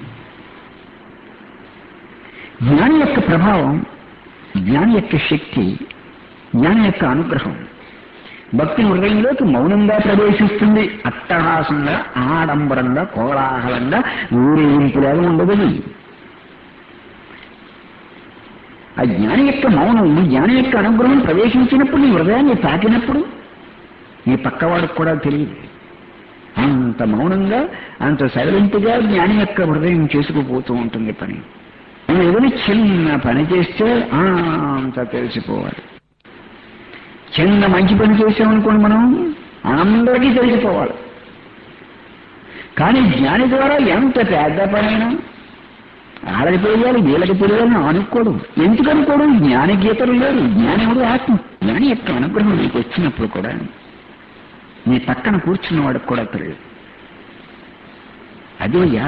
జ్ఞాని యొక్క ప్రభావం, జ్ఞాని యొక్క శక్తి, జ్ఞాని యొక్క అనుగ్రహం భక్తి హృదయంలోకి మౌనంగా ప్రవేశిస్తుంది. అట్టహాసంగా, ఆడంబరంగా, కోలాహలంగా, ఊరేగింపులాగా ఉండదు. ఆ జ్ఞాని యొక్క మౌనం, ఈ జ్ఞాని యొక్క అనుగ్రహం ప్రవేశించినప్పుడు, నీ హృదయాన్ని తాకినప్పుడు నీ పక్కవాడికి కూడా తెలియదు. అంత మౌనంగా, అంత సైలెంట్గా జ్ఞాని యొక్క హృదయం చేసుకుపోతూ ఉంటుంది పని. మనం ఏదైనా చిన్న పని చేస్తే అంత తెలిసిపోవాలి. చిన్న మంచి పని చేసామనుకోండి, మనం అందరికీ తెలిసిపోవాలి. కానీ జ్ఞాని ద్వారా ఎంత పెద్ద పనైనా వాళ్ళకి తెలియాలి, వీళ్ళకి తెలియాలని అనుకోవడం. ఎందుకు అనుకోవడం? జ్ఞాని గీతలు లేరు. జ్ఞానముడు ఆత్మ. జ్ఞాని యొక్క అనుగ్రహం నీకు వచ్చినప్పుడు కూడా నీ పక్కన కూర్చున్న వాడికి కూడా తెలియదు. అదేయ్యా,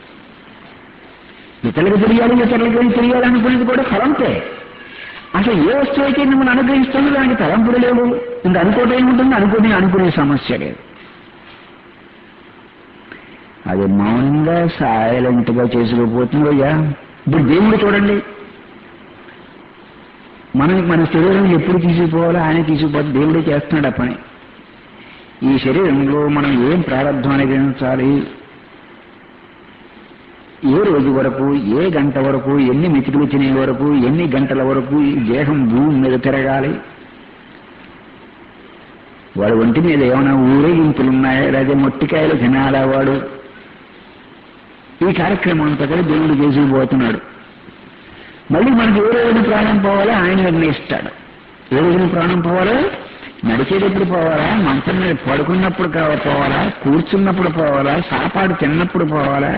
ఇతరులకు తెలియాలి, ఇతరులకు తెలియాలి అనుకునేది కూడా తలంపే. అసలు ఏ వస్తువు అయితే మిమ్మల్ని అనుగ్రహిస్తుందో దానికి తలంపుడు లేవు. ఇంకా అనుకోవటం ఏముంటుంది? అనుకునే అనుకునే సమస్య లేదు. అది మౌనంగా సైలెంట్ గా చేసుకుపోతుందయ్యా. ఇప్పుడు దేవుడు చూడండి, మనం మన శరీరం ఎప్పుడు తీసుకుపోవాలో ఆయన తీసుకుపోతే దేవుడే చేస్తున్నాడు ఆ పని. ఈ శరీరంలో మనం ఏం ప్రారంభం అనుగ్రహించాలి, ఏ రోజు వరకు, ఏ గంట వరకు, ఎన్ని మెతుకులు తినే వరకు, ఎన్ని గంటల వరకు ఈ దేహం భూమి మీద తిరగాలి, వాడు ఒంటి మీద ఏమైనా ఊరేగింపులున్నాయా, లేదా మొట్టికాయలు తినాలా వాడు, ఈ కార్యక్రమం అంతా కూడా దేవుడు చేసుకుపోతున్నాడు. మళ్ళీ మనకి ఏ రోజున ప్రాణం పోవాలో ఆయన నిర్ణయిస్తాడు. ఏ రోజున ప్రాణం పోవాలో, నడిచేటప్పుడు పోవాలా, మంచం మీద పడుకున్నప్పుడు పోవాలా, కూర్చున్నప్పుడు పోవాలా, సాపాడు తిన్నప్పుడు పోవాలా,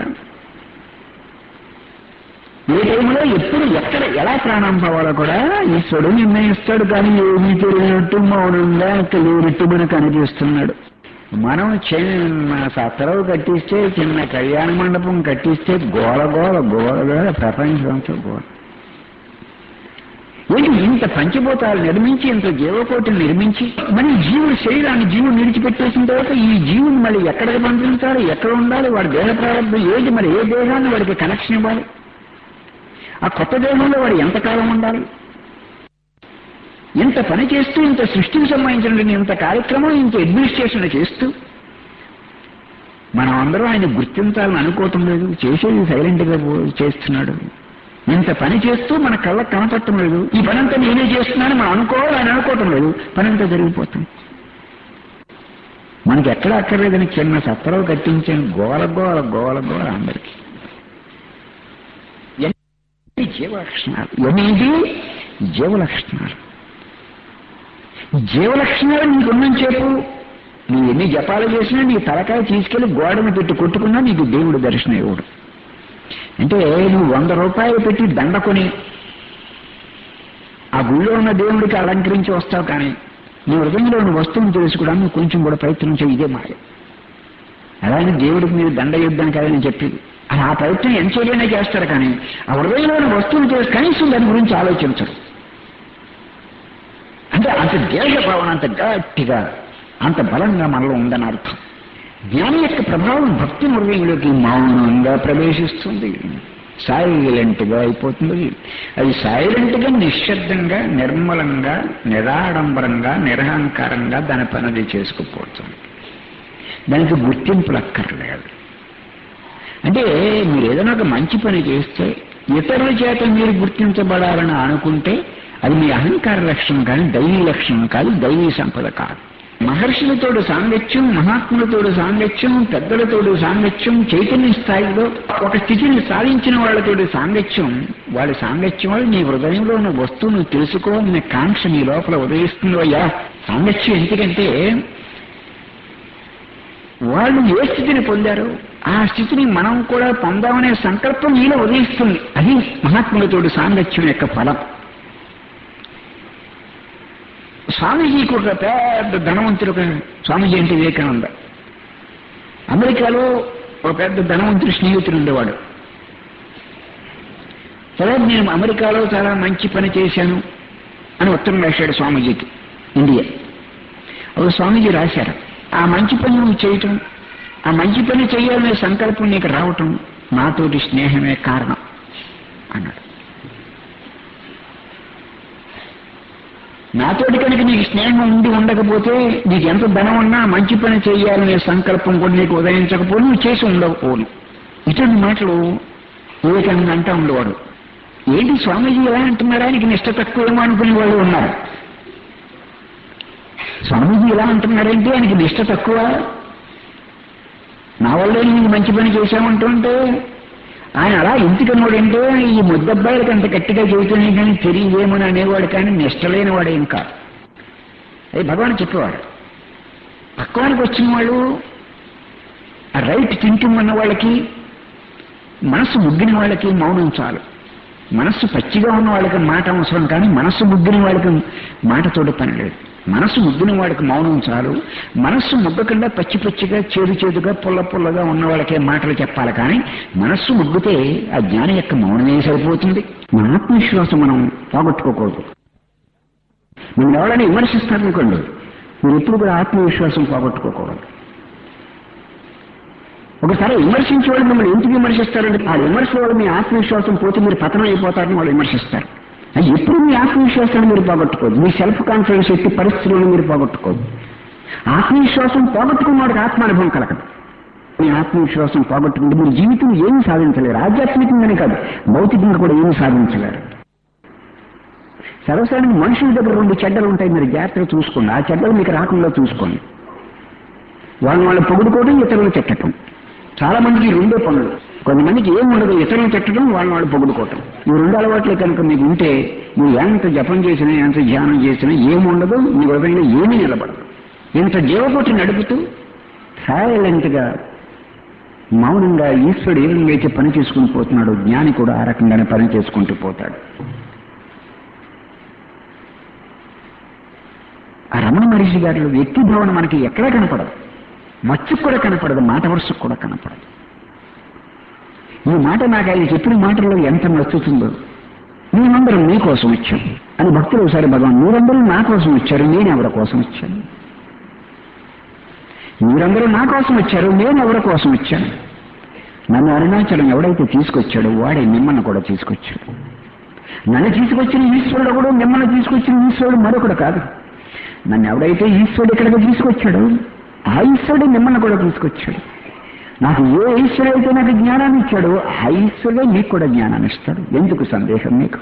ఏ టైంలో ఎప్పుడు ఎక్కడ ఎలా ప్రాణం పోవాలో కూడా ఈశ్వరుడు నిర్ణయిస్తాడు. కానీ ఏమీ తెలియనట్టు మౌనంగా తెలియనట్టు మనకు అనిపిస్తున్నాడు. మనం చిన్న సత్తరవు కట్టిస్తే, చిన్న కళ్యాణ మండపం కట్టిస్తే గోల గోల గోల గోల ప్రపంచంతో గోల. ఏంటి ఇంత పంచభూతాలు నిర్మించి, ఇంత జీవకోటిని నిర్మించి, మరి జీవుడు శరీరాన్ని జీవుడు విడిచిపెట్టేసిన తర్వాత ఈ జీవుని మళ్ళీ ఎక్కడికి పంపించాలి, ఎక్కడ ఉండాలి, వాడి దేహ ప్రారంభం ఏంటి, మరి ఏ దేహాన్ని వాడికి కనెక్షన్ ఇవ్వాలి, ఆ కొత్త దేహంలో వాడు ఎంతకాలం ఉండాలి, ఇంత పని చేస్తూ, ఇంత సృష్టికి సంబంధించిన ఇంత కార్యక్రమం, ఇంత అడ్మినిస్ట్రేషన్ చేస్తూ మనం అందరం ఆయన గుర్తించాలని అనుకోవటం లేదు. చేసేది సైలెంట్ గా చేస్తున్నాడు. ఇంత పని చేస్తూ మన కళ్ళకు కనపడటం లేదు. ఈ పని అంతా నేనే చేస్తున్నాను మనం అనుకోవాలి, ఆయన అనుకోవటం లేదు. పని అంతా జరిగిపోతుంది. మనకి ఎక్కడ అక్కర్లేదని చిన్న సత్తరవు కట్టించాను, గోల గోల గోల గోల అందరికీ. జీవలక్షణాలు ఏమేంటి? జీవలక్షణాలు. జీవలక్షణాలు నీకున్నని చెప్పు. నువ్వు ఎన్ని జపాలు చేసినా నీ తలకాయ తీసుకెళ్లి గోడను పెట్టి కొట్టుకున్నా నీకు దేవుడు దర్శనం ఇవ్వడు. అంటే నువ్వు వంద రూపాయలు పెట్టి దండ కొని ఆ గుళ్ళో ఉన్న దేవుడికి అలంకరించి వస్తావు, కానీ నీ హృదయంలో ఉన్న వస్తువుని తెలుసుకోవడానికి నువ్వు కొంచెం కూడా ప్రయత్నం చేయి. ఇదే మాయ. అలాగే దేవుడికి మీరు దండ యుద్ధం కాదని చెప్పింది. అది ఆ ప్రయత్నం ఎంత చేయలేనే చేస్తారు, కానీ ఆ హృదయంలో ఉన్న వస్తువుని చేసి కనీసం దాని గురించి ఆలోచించరు. అంటే అంత దేశ భావన అంత గట్టిగా, అంత బలంగా మనలో ఉందని అర్థం. జ్ఞాని యొక్క ప్రభావం భక్తి హృదయంలోకి మౌనంగా ప్రవేశిస్తుంది, సైలెంట్ గా అయిపోతుంది. అది సైలెంట్ గా, నిశ్శబ్దంగా, నిర్మలంగా, నిరాడంబరంగా, నిరహంకారంగా దాని పనిది చేసుకుపోతుంది. దానికి గుర్తింపులు అక్కర్లేదు. అంటే మీరు ఏదైనా ఒక మంచి పని చేస్తే ఇతరుల చేత మీరు గుర్తించబడాలని అనుకుంటే అది మీ అహంకార లక్షణం కానీ దైవీ లక్షణం కాదు, దైవీ సంపద కాదు. మహర్షులతోడు సాంగత్యం, మహాత్ములతోడు సాంగత్యం, పెద్దలతోడు సాంగత్యం, చైతన్య స్థాయిలో ఒక స్థితిని సాధించిన వాళ్ళతోటి సాంగత్యం, వాళ్ళ సాంగత్యం వల్ల నీ హృదయంలో ఉన్న వస్తువును తెలుసుకోవాలనే కాంక్ష నీ లోపల ఉదయిస్తుందో అయ్యా. సాంగత్యం ఎందుకంటే వాళ్ళు ఏ స్థితిని పొందారో ఆ స్థితిని మనం కూడా పొందామనే సంకల్పం నీలో ఉదయిస్తుంది. అది మహాత్ములతోడు సాంగత్యం యొక్క ఫలం. స్వామీజీకి ఒక పెద్ద ధనవంతుడు, స్వామీజీ అంటే వివేకానంద, అమెరికాలో ఒక పెద్ద ధనవంతుడు స్నేహితుడు ఉండేవాడు. తర్వాత నేను అమెరికాలో చాలా మంచి పని చేశాను అని ఉత్తరం రాశాడు స్వామీజీకి, ఇండియా. ఒక స్వామీజీ రాశారు, ఆ మంచి పని నువ్వు చేయటం, ఆ మంచి పని చేయాలనే సంకల్పం నీకు రావటం నాతోటి స్నేహమే కారణం అన్నాడు. నాతోటి కనుక నీకు స్నేహం ఉండి ఉండకపోతే నీకు ఎంత ధనం ఉన్నా మంచి పని చేయాలనే సంకల్పం కూడా నీకు ఉదయించకపోను, నువ్వు చేసి ఉండకపోను. ఇటువంటి మాటలు వివేకానంద అంటా ఉండేవాడు. ఏంటి స్వామీజీ ఎలా అంటున్నారా, నీకు నిష్ట తక్కువేమో అనుకునే వాళ్ళు ఉన్నారు. స్వామీజీ ఎలా అంటున్నారంటే ఆయనకి నిష్ట తక్కువ, నా వల్లే నీకు మంచి పని చేశామంటుంటే ఆయన అలా ఎందుకన్నాడంటే ఈ ముద్దబ్బాయిలకి అంత గట్టిగా చెబుతూనే కానీ తెలియదేమని అనేవాడు, కానీ నిష్టలేని వాడు ఏం కాదు. అది భగవాన్ చెప్పేవాడు. పక్వానికి వచ్చిన వాళ్ళు, ఆ రైట్ థింకింగ్ ఉన్న వాళ్ళకి, మనస్సు ముగ్గిన వాళ్ళకి మౌనం చాలు. మనస్సు పచ్చిగా ఉన్న వాళ్ళకి మాట అవసరం, కానీ మనస్సు ముగ్గిన వాళ్ళకి మాటతోటి పని లేదు. మనస్సు ముగ్గిన వాడికి మౌనం చాలు. మనస్సు ముగ్గకుండా పచ్చి పచ్చిగా చేదు చేదుగా పుల్ల పుల్లగా ఉన్న వాళ్ళకే మాటలు చెప్పాలి, కానీ మనస్సు ముగ్గితే ఆ జ్ఞాని యొక్క మౌనమే సరిపోతుంది. మన ఆత్మవిశ్వాసం మనం పోగొట్టుకోకూడదు. మనం ఎవరైనా విమర్శిస్తారనుకోండి, మీరు ఎప్పుడు కూడా ఆత్మవిశ్వాసం పోగొట్టుకోకూడదు. ఒకసారి విమర్శించే వాళ్ళు మిమ్మల్ని ఎందుకు విమర్శిస్తారంటే ఆ విమర్శ వాళ్ళు మీ ఆత్మవిశ్వాసం పోతే మీరు పతనం అయిపోతారని వాళ్ళు విమర్శిస్తారు. అది ఎప్పుడు మీ ఆత్మవిశ్వాసాన్ని మీరు పోగొట్టుకోదు. మీ సెల్ఫ్ కాన్ఫిడెన్స్ ఎట్టి పరిస్థితులను మీరు పోగొట్టుకోదు. ఆత్మవిశ్వాసం పోగొట్టుకున్న వాడికి ఆత్మానుభవం కలగదు. మీ ఆత్మవిశ్వాసం పోగొట్టుకుంటే మీరు జీవితం ఏమీ సాధించలేరు. ఆధ్యాత్మికంగానే కాదు, భౌతికంగా కూడా ఏమీ సాధించలేరు. సర్వసాధారణంగా మనుషుల దగ్గర రెండు చెడ్డలు ఉంటాయి, మీరు జాగ్రత్తగా చూసుకోండి. ఆ చెడ్డలు మీకు రాకుండా చూసుకోండి. వాళ్ళని వాళ్ళు పొగుడుకోవడం, ఇతరులు తిట్టడం. చాలా మందికి రెండే పనులు. కొంతమందికి ఏమి ఉండదు, ఇతరులను తిట్టడం, వాళ్ళని వాళ్ళు పొగుడుకోవటం. ఈ రెండు అలవాట్లే కనుక మీకు ఉంటే నువ్వు ఎంత జపం చేసినా ఎంత ధ్యానం చేసినా ఏముండదు, నీ హృదయంలో ఏమీ నిలబడదు. ఇంత జీవకోటి నడుపుతూ సైలెంట్గా మౌనంగా ఈశ్వరుడు ఏ విధంగా అయితే పని చేసుకుని పోతున్నాడు, జ్ఞాని కూడా ఆ రకంగానే పని చేసుకుంటూ పోతాడు. ఆ రమణ మహర్షి గారిలో వ్యక్తి భావన మనకి ఎక్కడా కనపడదు, మచ్చుకు కూడా కనపడదు, మాట వరుసకు కూడా కనపడదు. ఈ మాట నాకు ఆయన చెప్పిన మాటల్లో ఎంత నచ్చుతుందో. మేమందరం మీకోసం వచ్చాం అని భక్తులు ఒకసారి భగవాన్, మీరందరూ నా కోసం వచ్చారు, నేను ఎవరి కోసం వచ్చాను? మీరందరూ నా కోసం వచ్చారు, నేను ఎవరి కోసం వచ్చాను? నన్ను అరుణాచలం ఎవడైతే తీసుకొచ్చాడో వాడే మిమ్మల్ని కూడా తీసుకొచ్చాడు. నన్ను తీసుకొచ్చిన ఈశ్వరుడు కూడా మిమ్మల్ని తీసుకొచ్చిన ఈశ్వరుడు మరొకడు కాదు. నన్ను ఎవడైతే ఈశ్వరుడు ఇక్కడికి తీసుకొచ్చాడో ఆ ఈశ్వరుడు మిమ్మల్ని కూడా తీసుకొచ్చాడు. నాకు ఏ ఈశ్వరుడు అయితే నాకు జ్ఞానాన్ని ఇచ్చాడు ఆ ఈశ్వరుడే మీకు కూడా జ్ఞానాన్ని ఇస్తాడు. ఎందుకు సందేహం మీకు?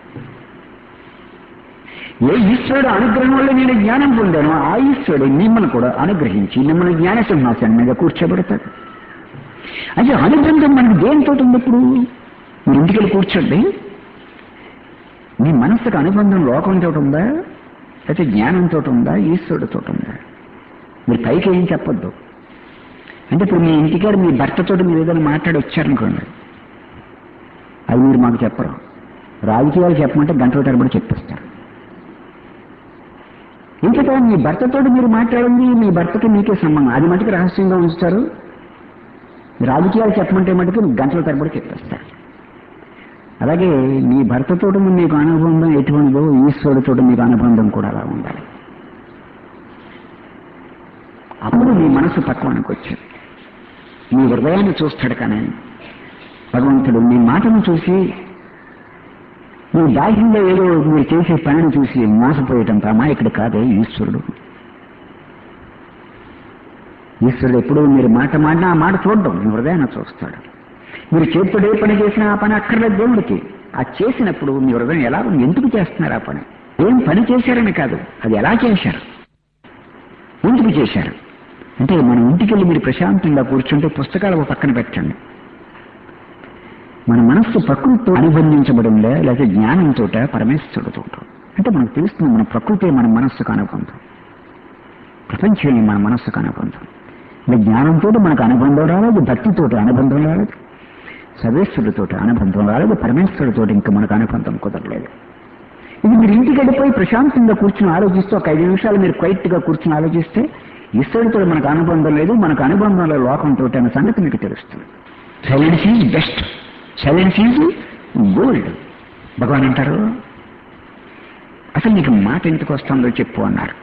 ఏ ఈశ్వరుడు అనుగ్రహం వల్ల నేను జ్ఞానం పొందాను ఆ ఈశ్వరుడు మిమ్మల్ని కూడా అనుగ్రహించి మిమ్మల్ని జ్ఞాన సింహాసనం మీద కూర్చోబెడతాడు. అయితే అనుబంధం మనకి దేనితో ఉంది? ఇప్పుడు మీరు ఇంటికెళ్ళి కూర్చోండి, మీ మనస్సుకు అనుబంధం లోకంతో ఉందా, అయితే జ్ఞానంతో ఉందా, ఈశ్వరుడితో ఉందా? మీరు పైకి ఏం చెప్పొద్దు. అంటే ఇప్పుడు మీ ఇంటికాడ మీ భర్తతో మీరు ఏదైనా మాట్లాడి వచ్చారనుకోండి, అది మీరు మాకు చెప్పరు. రాజకీయాలు చెప్పమంటే గంటల తరబడి చెప్పేస్తారు. ఇంకదా మీ భర్తతో మీరు మాట్లాడింది మీ భర్తకి మీకే సంబంధం, అది మటుకు రహస్యంగా ఉంచుతారు. రాజకీయాలు చెప్పమంటే మటుకు గంటల తరబడి చెప్పేస్తారు. అలాగే మీ భర్తతో మీకు అనుబంధం ఎటువంటిదో ఈశ్వరుడితో మీకు అనుబంధం కూడా అలా ఉండాలి. అప్పుడు మీ మనసు పక్వానికి వచ్చేది. మీ హృదయాన్ని చూస్తాడు, కానీ భగవంతుడు మీ మాటను చూసి మీ బాహ్యంలో ఏదో మీరు చేసే పనిని చూసి మోసపోయటం అమాయకుడు కాదే ఈశ్వరుడు. ఈశ్వరుడు ఎప్పుడూ మీరు మాట మాడినా ఆ మాట చూడడం మీ హృదయాన్ని చూస్తాడు. మీరు చేతుడు ఏ పని చేసినా ఆ పని అక్కర్లేదు దేవుడికి. ఆ చేసినప్పుడు మీ హృదయం ఎలా ఉంది, ఎందుకు చేస్తున్నారు ఆ పని? ఏం పని చేశారని కాదు, అది ఎలా చేశారు, ఎందుకు చేశారు అంటే మన ఇంటికెళ్ళి మీరు ప్రశాంతంగా కూర్చుంటే పుస్తకాలు ఒక పక్కన పెట్టండి. మన మనస్సు ప్రకృతితో అనుబంధించబడిందా లేకపోతే జ్ఞానంతో పరమేశ్వరుడితో అంటే మనకు తెలుస్తుంది. మన ప్రకృతి మన మనస్సుకు అనుబంధం, ప్రపంచం మన మనస్సుకు అనుబంధం. అంటే జ్ఞానంతో మనకు అనుబంధం రాలేదు, భక్తితో అనుబంధం రాలేదు, సర్వేశ్వరుడితో అనుబంధం రాలేదు, పరమేశ్వరుడితో ఇంకా మనకు అనుబంధం కుదరలేదు. ఇది మీరు ఇంటికి వెళ్ళిపోయి ప్రశాంతంగా కూర్చుని ఆలోచిస్తూ ఒక ఐదు నిమిషాలు మీరు క్వైట్గా కూర్చుని ఆలోచిస్తే ఈశ్వరుడితో మనకు అనుబంధం లేదు, మనకు అనుబంధంలో లోకంతో అనే సంగతి మీకు తెలుస్తుంది. Silence is best, silence is gold. Bhagavan అంటారు, అసలు నీకు మాట ఎందుకు వస్తుందో చెప్పు అన్నారు.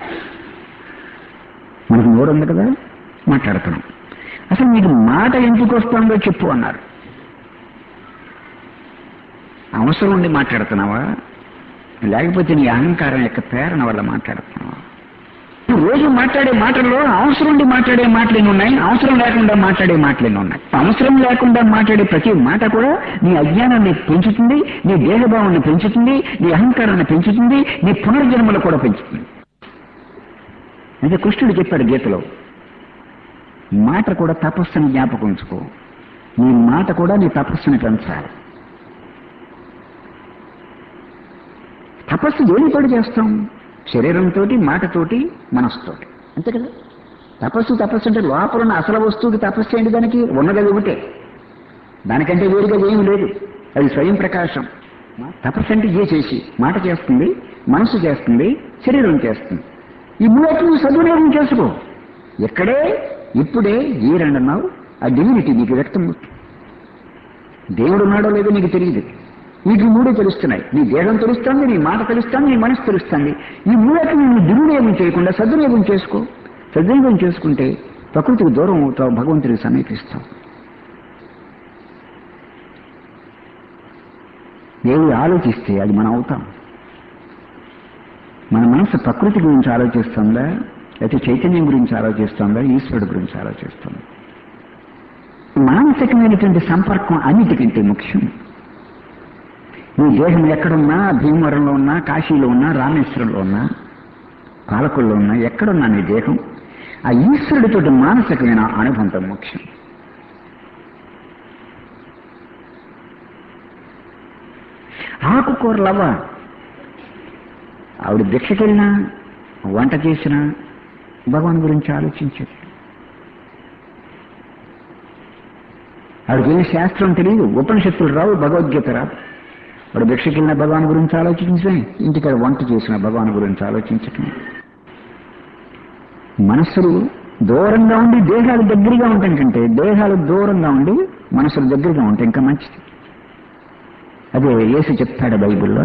మనకు నోరు ఉంది కదా, మాట్లాడుతున్నాం. అసలు నీకు మాట ఎందుకు వస్తుందో చెప్పు అన్నారు. అవసరం ఉండి మాట్లాడుతున్నావా, లేకపోతే నీ అహంకారం యొక్క ప్రేరణ వల్ల మాట్లాడుతున్నావు. రోజు మాట్లాడే మాటల్లో అవసరం ఉండి మాట్లాడే మాటలు ఎన్ని ఉన్నాయి, అవసరం లేకుండా మాట్లాడే మాటలు ఎన్ని ఉన్నాయి. అవసరం లేకుండా మాట్లాడే ప్రతి మాట కూడా నీ అజ్ఞానాన్ని పెంచుతుంది, నీ దేహభావాన్ని పెంచుతుంది, నీ అహంకారాన్ని పెంచుతుంది, నీ పునర్జన్మలు కూడా పెంచుతుంది. అయితే కృష్ణుడు చెప్పాడు గీతలో, మాట కూడా తపస్సుని జ్ఞాపకం ఉంచుకో, నీ మాట కూడా నీ తపస్సుని పెంచాలి. తపస్సు దేనితోటి చేస్తాం? శరీరంతో, మాటతోటి, మనస్సుతోటి, అంతే కదా. తపస్సు తపస్సు అంటే లోపల ఉన్న అసలు వస్తువుకి తపస్సు ఏంటి? దానికి ఉన్నది ఒకటే, దానికంటే వేరుగా ఏమీ లేదు, అది స్వయం ప్రకాశం. తపస్సు అంటే ఏ చేసి మాట చేస్తుంది, మనస్సు చేస్తుంది, శరీరం చేస్తుంది. ఈ మూడు నువ్వు సద్వినియోగం చేసుకో. ఎక్కడే ఇప్పుడే ఈ రెండన్నావు, ఆ డివినిటీ నీకు వ్యక్తం. దేవుడు ఉన్నాడో లేదో నీకు తెలియదు, నీకు మూడే తెలుస్తున్నాయి. నీ దేహం తెలుస్తుంది, నీ మాట తెలుస్తుంది, నీ మనసు తెలుస్తుంది. ఈ మూడకి నువ్వు దుర్వినియోగం చేయకుండా సద్వినియోగం చేసుకో. సద్వినియోగం చేసుకుంటే ప్రకృతికి దూరం అవుతావు, భగవంతుడికి సమీపిస్తావు. దేవుడు ఆలోచిస్తే అది మనం అవుతాం. మన మనసు ప్రకృతి గురించి ఆలోచిస్తుందా, లేకపోతే చైతన్యం గురించి ఆలోచిస్తుందా, ఈశ్వరుడు గురించి ఆలోచిస్తుందా? మానసికమైనటువంటి సంపర్కం అన్నిటికంటే ముఖ్యం. నీ దేహం ఎక్కడున్నా, భీమవరంలో ఉన్నా, కాశీలో ఉన్నా, రామేశ్వరంలో ఉన్నా, పాలకుల్లో ఉన్నా, ఎక్కడున్నా నీ దేహం ఆ ఈశ్వరుడితో మానసికమైన అనుబంధం ముఖ్యం. ఆకుకూరలవ్వ ఆవిడ భిక్షకెళ్ళినా, వంట చేసినా భగవాన్ గురించి ఆలోచించేది. ఆవిడకి ఏమి శాస్త్రం తెలియదు, ఉపనిషత్తులు రావు, భగవద్గీత రావు. వాడు భిక్షకెళ్ళిన భగవాన్ గురించి ఆలోచించడం, ఇంటికాడ వంట చేసిన భగవాన్ గురించి ఆలోచించటం. మనస్సులు దూరంగా ఉండి దేహాలు దగ్గరగా ఉండటం కంటే దేహాలు దూరంగా ఉండి మనసులు దగ్గరగా ఉంటే ఇంకా మంచిది. అదే యేసు చెప్తాడు బైబిల్లో,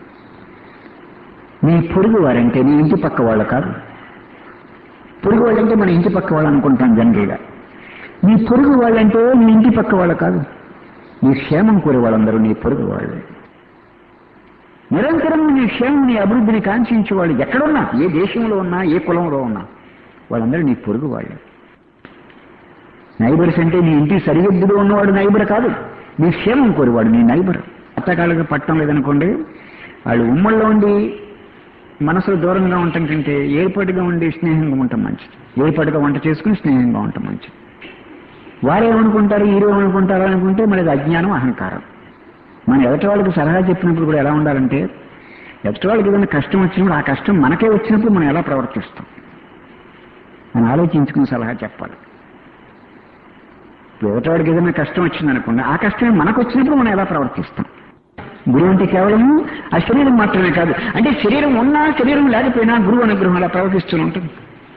నీ పొరుగు వారంటే నీ ఇంటి పక్క వాళ్ళు కాదు. పొరుగు వాళ్ళంటే మన ఇంటి పక్క వాళ్ళు అనుకుంటాం జనరల్గా. నీ పొరుగు వాళ్ళంటే నీ ఇంటి పక్క వాళ్ళు కాదు, నీ క్షేమం కోరే వాళ్ళందరూ నీ పొరుగు వాళ్ళే. నిరంతరం నీ క్షేమం, నీ అభివృద్ధిని కాంక్షించే వాళ్ళు ఎక్కడున్నా, ఏ దేశంలో ఉన్నా, ఏ కులంలో ఉన్నా, వాళ్ళందరూ నీ పొరుగు వాళ్ళే. నైబర్స్ అంటే నీ ఇంటి సరిహద్దులో ఉన్నవాడు నైబర్ కాదు, నీ క్షేమం కోరేవాడు నీ నైబర్. అత్తకాలుగా పట్టం లేదనుకోండి, వాళ్ళు ఉమ్మల్లో ఉండి మనసులు దూరంగా ఉండటం కంటే ఏర్పాటుగా ఉండి స్నేహంగా ఉండటం మంచిది. ఏర్పాటుగా వంట చేసుకుని స్నేహంగా ఉండటం మంచిది. వారేమనుకుంటారు, ఈరేమనుకుంటారు అనుకుంటే మనది అజ్ఞానం, అహంకారం. మనం ఎదుటి వాళ్ళకి సలహా చెప్పినప్పుడు కూడా ఎలా ఉండాలంటే, ఎదుటి వాళ్ళకి ఏదైనా కష్టం వచ్చినప్పుడు ఆ కష్టం మనకే వచ్చినప్పుడు మనం ఎలా ప్రవర్తిస్తాం మనం ఆలోచించుకుని సలహా చెప్పాలి. ఎదుటి వాడికి ఏదైనా కష్టం వచ్చిందనుకోండి, ఆ కష్టమే మనకు వచ్చినప్పుడు మనం ఎలా ప్రవర్తిస్తాం. గురువు అంటే కేవలం ఆ శరీరం మాత్రమే కాదు, అంటే శరీరం ఉన్నా శరీరం లేకపోయినా గురువు అనుగ్రహం అలా ప్రవర్తిస్తూ ఉంటుంది.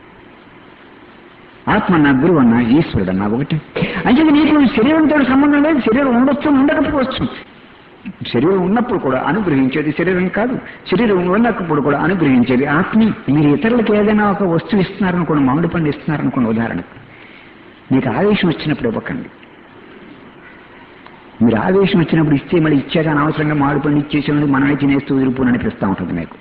ఆత్మ అన్నా, గురువు అన్నా, ఈశ్వరుడు అన్నా ఒకటి. అంటే నీకు శరీరంతో సంబంధం లేదు, శరీరం ఉండొచ్చు, ఉండకపోవచ్చు. శరీరం ఉన్నప్పుడు కూడా అనుగ్రహించేది శరీరం కాదు, శరీరం ఉన్నప్పుడు కూడా అనుగ్రహించేది ఆత్మ. మీరు ఇతరులకు ఏదైనా ఒక వస్తువు ఇస్తున్నారనుకోండి, మామిడి పండు ఇస్తున్నారనుకోండి ఉదాహరణకు, మీకు ఆవేశం వచ్చినప్పుడు ఇవ్వకండి. మీరు ఆవేశం వచ్చినప్పుడు ఇస్తే మళ్ళీ ఇచ్చాక అనవసరంగా మామిడి పండు ఇచ్చేసేవాడి మనమే తినేస్తూ వదిలిపోని అనిపిస్తూ ఉంటుంది మీకు.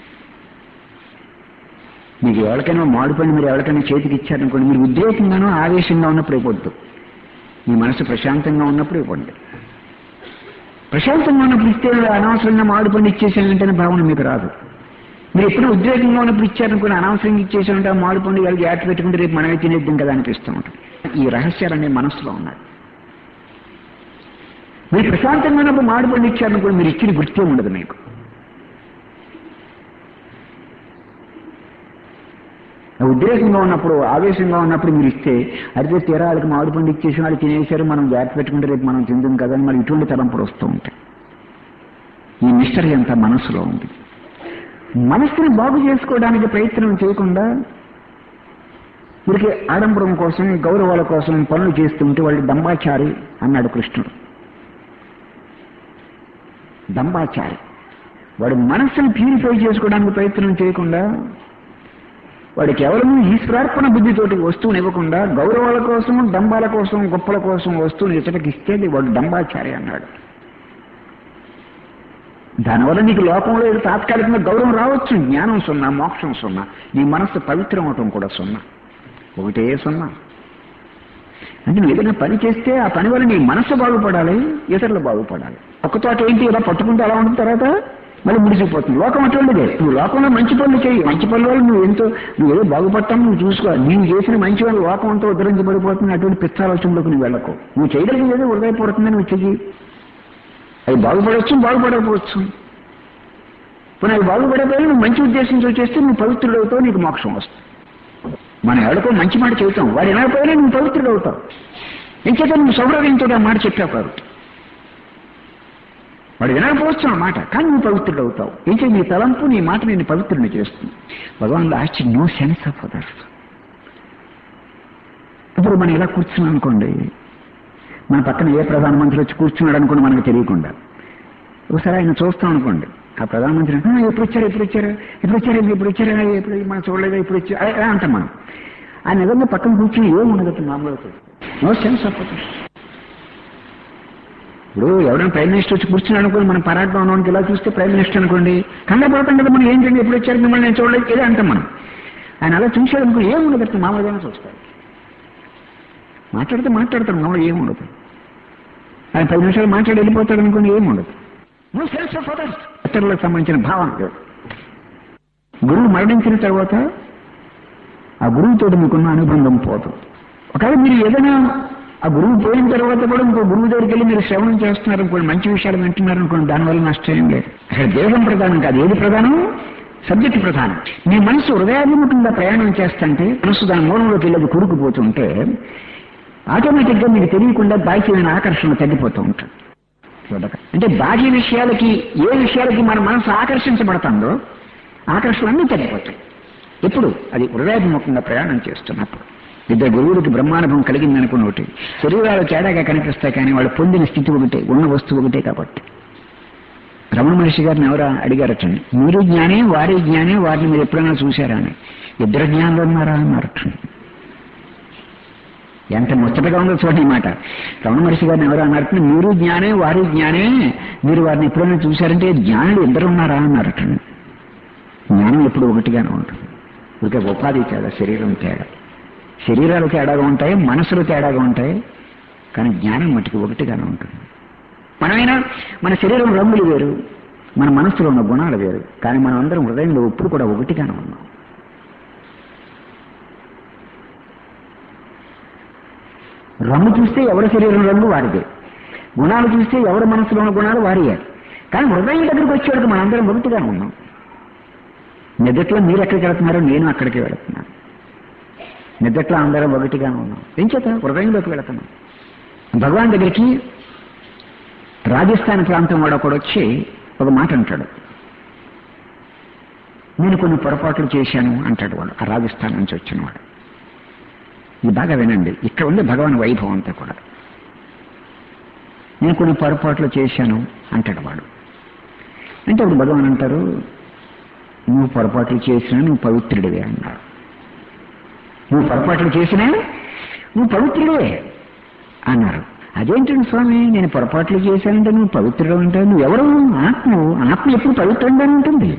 మీకు ఎవరికైనా మామిడి పండు మీరు ఎవరికైనా చేతికి ఇచ్చారనుకోండి, మీరు ఉద్రేకంగానో ఆవేశంగా ఉన్నప్పుడు ఇవ్వద్దు. మీ మనసు ప్రశాంతంగా ఉన్నప్పుడు ఇవ్వండి. ప్రశాంతంగా ఉన్నప్పుడు ఇస్తే అనవసరంగా మామిడి పండు ఇచ్చేసానంటే భావన మీకు రాదు. మీరు ఎప్పుడూ ఉద్రేకంగా ఉన్నప్పుడు ఇచ్చారనుకుని అనవసరంగా ఇచ్చేసానంటే ఆ మామిడి పండు వెళ్ళి జాగ్రత్త పెట్టుకుంటే రేపు మనమే తినేద్దాం కదా అనిపిస్తూ ఉంటుంది. ఈ రహస్యాలన్నీ మనసులో ఉన్నాయి. మీరు ప్రశాంతంగా ఉన్నప్పుడు మామిడి పండు ఇచ్చారనుకోండి, మీరు ఇచ్చిన గుర్తే ఉండదు మీకు. ఉద్రేకంగా ఉన్నప్పుడు, ఆవేశంగా ఉన్నప్పుడు మీరు ఇస్తే అడిగితే తీరా వాళ్ళకి మామిడి పండు ఇచ్చేసి వాళ్ళు తినేసారు, మనం జాగ్రత్త పెట్టుకుంటే రేపు మనం తిందాం కదా అని మరి ఇటువంటి తలంపులు వస్తూ ఉంటాయి. ఈ మిస్టరీ అంతా మనసులో ఉంది. మనస్సుని బాగు చేసుకోవడానికి ప్రయత్నం చేయకుండా వీరికి ఆడంబరం కోసం, గౌరవాల కోసం పనులు చేస్తుంటే వాళ్ళు దంబాచారి అన్నాడు కృష్ణుడు. దంబాచారి వాడు మనస్సును ప్యూరిఫై చేసుకోవడానికి ప్రయత్నం చేయకుండా, వాడు కేవలం ఈశ్వరార్పణ బుద్ధితోటి వస్తువుని ఇవ్వకుండా గౌరవాల కోసం, డంబాల కోసం, గొప్పల కోసం వస్తువుని ఇతడికి ఇస్తేది వాడు డంబాచారి అన్నాడు. దానివల్ల నీకు లోకంలో ఏదో తాత్కాలికంగా గౌరవం రావచ్చు, జ్ఞానం సున్నా, మోక్షం సున్నా, నీ మనస్సు పవిత్రం అవటం కూడా సున్నా, ఒకటే సున్నా. అంటే నువ్వు ఏదైనా పని చేస్తే ఆ పని వల్ల నీ మనస్సు బాగుపడాలి, ఇతరులు బాగుపడాలి. ఒక్క చోట ఏంటి ఇలా పట్టుకుంటే అలా ఉంటుంది, తర్వాత మళ్ళీ ముడిసిపోతుంది. లోకం అటువంటిదే. నువ్వు లోకంలో మంచి పనులు చేయి, మంచి పనుల వల్ల నువ్వు ఎంతో నువ్వు ఏదో బాగుపడతావు, నువ్వు చూసుకో. నీవు చేసిన మంచి వల్ల లోకం అంతా ఉద్ధరించబడిపోతుంది. అటువంటి పిచ్చాలోచనలోకి నువ్వు వెళ్ళకు. నువ్వు చేయగలిగింది ఏదో హృదయపూర్వకంగా నువ్వు చెయ్యి. అవి బాగుపడవచ్చు, బాగుపడకపోవచ్చు. పోనీ అవి బాగుపడకపోయినా నువ్వు మంచి ఉద్దేశంతో చేస్తే నువ్వు పవిత్రుడు అవుతావు, నీకు మోక్షం వస్తుంది. మనం ఎవరికో మంచి మాట చెబుతాం, వాడు వినకపోయినా నువ్వు పవిత్రుడు అవుతావు. ఇంకేత నువ్వు సౌరవ్యంతో ఆ మాట చెప్పావు కాబట్టి వాడు వినకపోవచ్చు ఆ మాట, కానీ నువ్వు పవిత్రుడు అవుతావు. ఇంకే నీ తలంపు నీ మాట నేను పవిత్రుడిని చేస్తుంది. Bhagavan lost no sense of others. ఇప్పుడు మనం ఇలా కూర్చున్నాం అనుకోండి, మన పక్కన ఏ ప్రధానమంత్రి వచ్చి కూర్చున్నాడు అనుకోండి మనకు తెలియకుండా, ఒకసారి ఆయన చూస్తాం అనుకోండి, ఆ ప్రధానమంత్రి ఎప్పుడు వచ్చారు ఎప్పుడు వచ్చారు ఎప్పుడు వచ్చారు ఎప్పుడు వచ్చారు ఎప్పుడు మనం చూడలేదా ఇప్పుడు వచ్చారు అలా అంటాం మనం. ఆయన నిజంగా పక్కన కూర్చుని ఏం ఉండదు, మామూలుగా నో సెన్స్ ఆఫ్ అదర్స్. ఇప్పుడు ఎవరైనా ప్రైమ్ మినిస్టర్ వచ్చి కూర్చున్నాడు అనుకోండి, మనం పరాటం ఉన్నవానికి ఇలా చూస్తే ప్రైమ్ మినిస్టర్ అనుకోండి, కంగారు పడతాం కదా మనం, ఏంటంటే ఎప్పుడు వచ్చారు మిమ్మల్ని నేను చూడలేదు ఏదో అంటాం మనం. ఆయన అలా చూశాడు అనుకో ఏం ఉండదు, మామూలుగానే చూస్తాడు. మాట్లాడితే మాట్లాడతాడు, మామూలు ఏం ఉండదు. ఆయన పది నిమిషాలు మాట్లాడి వెళ్ళిపోతాడు అనుకోండి, ఏం ఉండదు. No sense of others. ఇతరులకు సంబంధించిన భావన. గురువు మరణించిన తర్వాత ఆ గురువుతో మీకున్న అనుబంధం పోదు. ఒకవేళ మీరు ఏదైనా ఆ గురువు పోయిన తర్వాత కూడా ఇంకో గురువు దగ్గరికి వెళ్ళి మీరు శ్రవణం చేస్తున్నారు అనుకోండి, మంచి విషయాలు వింటున్నారు అనుకోండి, దానివల్ల నష్టం ఏం లేదు. అక్కడ దేహం ప్రధానం కాదు, ఏది ప్రధానం? సబ్జెక్ట్ ప్రధానం. మీ మనసు హృదయాభిముఖంగా ప్రయాణం చేస్తుంటే, మనసు దాని మూలంలోకి వెళ్ళేది కూరుకుపోతుంటే ఆటోమేటిక్ గా మీకు తెలియకుండా బాహ్యమైన ఆకర్షణ తగ్గిపోతూ ఉంటుంది. అంటే బాహ్య విషయాలకి, ఏ విషయాలకి మన మనసు ఆకర్షించబడుతుందో ఆకర్షణ అన్నీ తగ్గిపోతాయి. ఎప్పుడు? అది హృదయాభిముఖంగా ప్రయాణం చేస్తున్నప్పుడు. ఇద్దరు గురువుడికి బ్రహ్మానుభవం కలిగిందనుకున్న ఒకటి, శరీరాలు తేడాగా కనిపిస్తాయి కానీ వాళ్ళు పొందిన స్థితి ఒకటే, ఉన్న వస్తువు ఒకటే. కాబట్టి రమణ మహర్షి గారిని ఎవరా అడిగారటండి, మీరు జ్ఞానే వారి జ్ఞానే, వారిని మీరు ఎప్పుడైనా చూశారా అని. ఇద్దరు జ్ఞానులు ఉన్నారా అన్నారట. ఎంత ముచ్చటగా ఉందో చూడండి ఈ మాట. రమణ మహర్షి గారిని ఎవరు అన్నారట, మీరు జ్ఞానే వారి జ్ఞానే, మీరు వారిని ఎప్పుడైనా చూశారంటే జ్ఞానులు ఇద్దరు ఉన్నారా అన్నారట. జ్ఞానం ఎప్పుడు ఒకటిగానే ఉంటుంది. ఇక ఉపాధి తేడా, శరీరం తేడా, శరీరాలు తేడాగా ఉంటాయి, మనసులు తేడాగా ఉంటాయి, కానీ జ్ఞానం మటుకు ఒకటిగానే ఉంటుంది. మనమైనా మన శరీరం రంగులు వేరు, మన మనస్సులో ఉన్న గుణాలు వేరు, కానీ మనం అందరం హృదయంలో ఎప్పుడు కూడా ఒకటిగానే ఉన్నాం. రంగు చూస్తే ఎవరి శరీరం రంగు వారిదే, గుణాలు చూస్తే ఎవరి మనసులో ఉన్న గుణాలు వారియే, కానీ హృదయం దగ్గరికి వచ్చేవాడికి మనందరం ఒకటిగానే ఉన్నాం. నిద్రలో మీరు ఎక్కడికి వెళుతున్నారో నేను అక్కడికి వెళుతున్నాను. నిద్రలో అందరం ఒకటిగానే ఉన్నాం. ఏం చేత హృదయంలోకి వెళుతున్నాం. భగవాన్ దగ్గరికి రాజస్థాన్ ప్రాంతం వాడు ఒకడు వచ్చి ఒక మాట అంటాడు, నేను కొన్ని పొరపాట్లు చేశాను అంటాడు వాడు, ఆ రాజస్థాన్ నుంచి వచ్చిన వాడు. ఇది బాగా వినండి, ఇక్కడ ఉంది భగవాన్ వైభవం అంతా కూడా. నేను కొన్ని పొరపాట్లు చేశాను అంటాడు వాడు. అంటే ఇప్పుడు భగవాన్ అంటారు, నువ్వు పొరపాట్లు చేసినా నువ్వు పవిత్రుడివే అన్నాడు. నువ్వు పొరపాట్లు చేసినా నువ్వు పవిత్రుడివే అన్నారు. అదేంటండి స్వామి, నేను పొరపాట్లు చేశానంటే నువ్వు పవిత్రుడు అంటావు, నువ్వెవరు? ఆత్మ. ఆత్మ ఎప్పుడు పవిత్రంగా ఉంటుంది.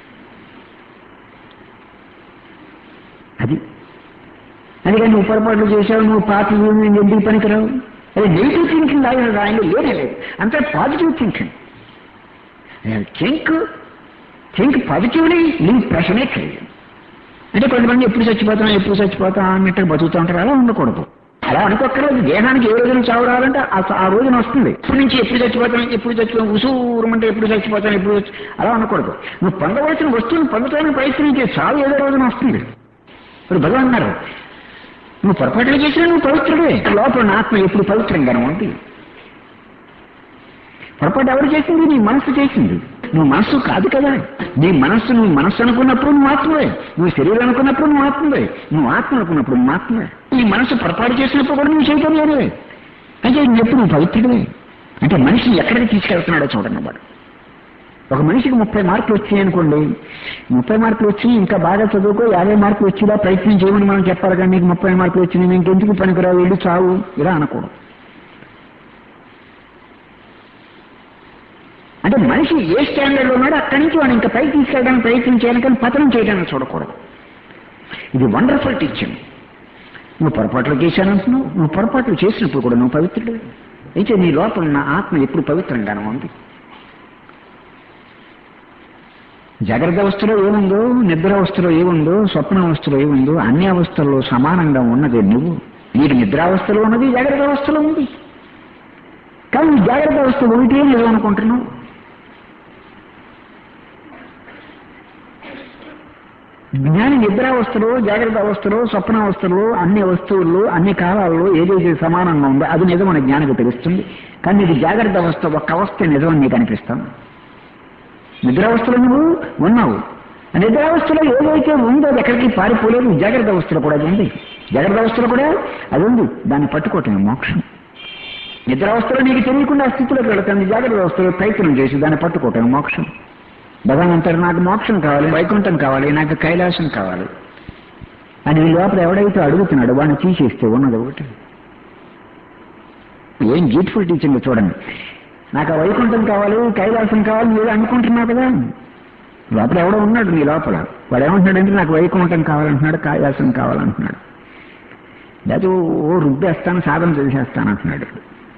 అది అందుకని నువ్వు పొరపాట్లు చేశావు, నువ్వు పాపి, ఎందుకు పనికిరావు. అదే నెగిటివ్ థింకింగ్ ఆయన ఆయనలో లేనే లేదు, అంతా positive thinking. Think think positively, live passionately. అంటే కొంతమంది ఎప్పుడు చచ్చిపోతాం ఎప్పుడు చచ్చిపోతాం అన్నట్టు బతుకుతూ ఉంటారు. అలా ఉండకూడదు. అలా అనుకోక్కర్లేదు. దేహానికి ఏ రోజున చావు రావాలంటే ఆ రోజున వస్తుంది. ఇప్పటి నుంచి ఎప్పుడు చచ్చిపోతాను ఎప్పుడు చచ్చిపోతాను ఉసూరమంటే ఎప్పుడు చచ్చిపోతాను ఎప్పుడు అలా అనకూడదు. నువ్వు పొందవలసిన వస్తువును పొందటానికి ప్రయత్నించే చావు ఏదో రోజున వస్తుంది. ఇప్పుడు భగవాన్ అన్నారు, నువ్వు పొరపాట్లు చేసినా నువ్వు పవిత్రుడే. లోపల నా ఆత్మ ఎప్పుడు పవిత్రంగానే ఉంది. పొరపాటు ఎవరు చేసింది? నీ మనస్సు చేసింది. నువ్వు మనస్సు కాదు కదా. నీ మనస్సు నువ్వు మనస్సు అనుకున్నప్పుడు నువ్వు ఆత్మవే, నువ్వు శరీరం అనుకున్నప్పుడు నువ్వు ఆత్మవే, నువ్వు ఆత్మ అనుకున్నప్పుడు నువ్వు ఆత్మవే. నీ మనస్సు పొరపాటు చేసినప్పుడు కూడా నువ్వు చైతన్యమే. అంటే ఎప్పుడు నువ్వు పవిత్రుడే. అంటే మనిషిని ఎక్కడికి తీసుకెళ్తున్నాడో చూడండి. వాడు ఒక మనిషికి ముప్పై మార్కులు వచ్చాయి అనుకోండి, ముప్పై మార్కులు వచ్చి ఇంకా బాగా చదువుకో యాభై మార్కులు వచ్చేలా ప్రయత్నం చేయమని మనం చెప్పాలి. కానీ నీకు ముప్పై మార్కులు వచ్చినాయి, నీకు ఎందుకు పనికిరావు, వెళ్ళి చావు, ఇలా అనకూడదు. అంటే మనిషి మనిషి ఏ స్టాండర్డ్లో ఉన్నాడో అక్కడి నుంచి వాడు ఇంకా పైకి తీసుకెళ్ళడానికి ప్రయత్నం చేయాలి, కానీ పతనం చేయడానికి చూడకూడదు. ఇది వండర్ఫుల్ టీచింగ్. నువ్వు పొరపాట్లు చేశానంటున్నావు, నువ్వు పొరపాట్లు చేసినప్పుడు కూడా నువ్వు పవిత్రుడు. అయితే నీ లోపల ఉన్న ఆత్మ ఎప్పుడు పవిత్రంగానే ఉంది. జాగ్రత్త అవస్థలో ఏముందో, నిద్ర అవస్థలో ఏముందో, స్వప్న అవస్థలో ఏముందో అన్ని అవస్థల్లో సమానంగా ఉన్నది నువ్వు. నీకు నిద్రావస్థలో ఉన్నది, జాగ్రత్త అవస్థలో ఉంది. కానీ ఈ జాగ్రత్త అవస్థ ఒకటే నిజం అనుకుంటున్నావు. జ్ఞాని నిద్రావస్థలో, జాగ్రత్త అవస్థలో, స్వప్నావస్థలో అన్ని వస్తువుల్లో అన్ని కాలాల్లో ఏదైతే సమానంగా ఉందో అది నిజం అని జ్ఞానికి తెలుస్తుంది. కానీ నీకు జాగ్రత్త అవస్థ ఒక్క అవస్థ నిజం అని నీకు అనిపిస్తాను. నిద్రావస్థలో నువ్వు ఉన్నావు. ఆ నిద్రావస్థలో ఏదైతే ఉందో అది ఎక్కడికి పారిపోలేదు. జాగ్రత్త అవస్థలో కూడా అది ఉంది. జాగ్రత్త అవస్థలో కూడా అది ఉంది. దాన్ని పట్టుకోవటం మోక్షం. నిద్రావస్థలో నీకు తెలియకుండా ఆ స్థితిలోకి వెళుతుంది. జాగ్రత్త అవస్థలో ప్రయత్నం చేసి దాన్ని పట్టుకోవటం మోక్షం. భగవంతుడు నాకు మోక్షం కావాలి, వైకుంఠం కావాలి, నాకు కైలాసం కావాలి అని ఈ లోపల ఎవడైతే అడుగుతున్నాడో వాడిని తీసేస్తే ఉన్నది ఒకటి. ఏం బ్యూటిఫుల్ టీచింగ్ చూడండి. నాకు ఆ వైకుంఠం కావాలి, కైలాసం కావాలి మీరు అనుకుంటున్నావు కదా, లోపల ఎవడో ఉన్నాడు నీ లోపల. వాడు ఏమంటున్నాడంటే నాకు వైకుంఠం కావాలంటున్నాడు, కైలాసం కావాలంటున్నాడు. లేదా ఓ రుబ్బేస్తాను, సాధన చేసేస్తాను అంటున్నాడు.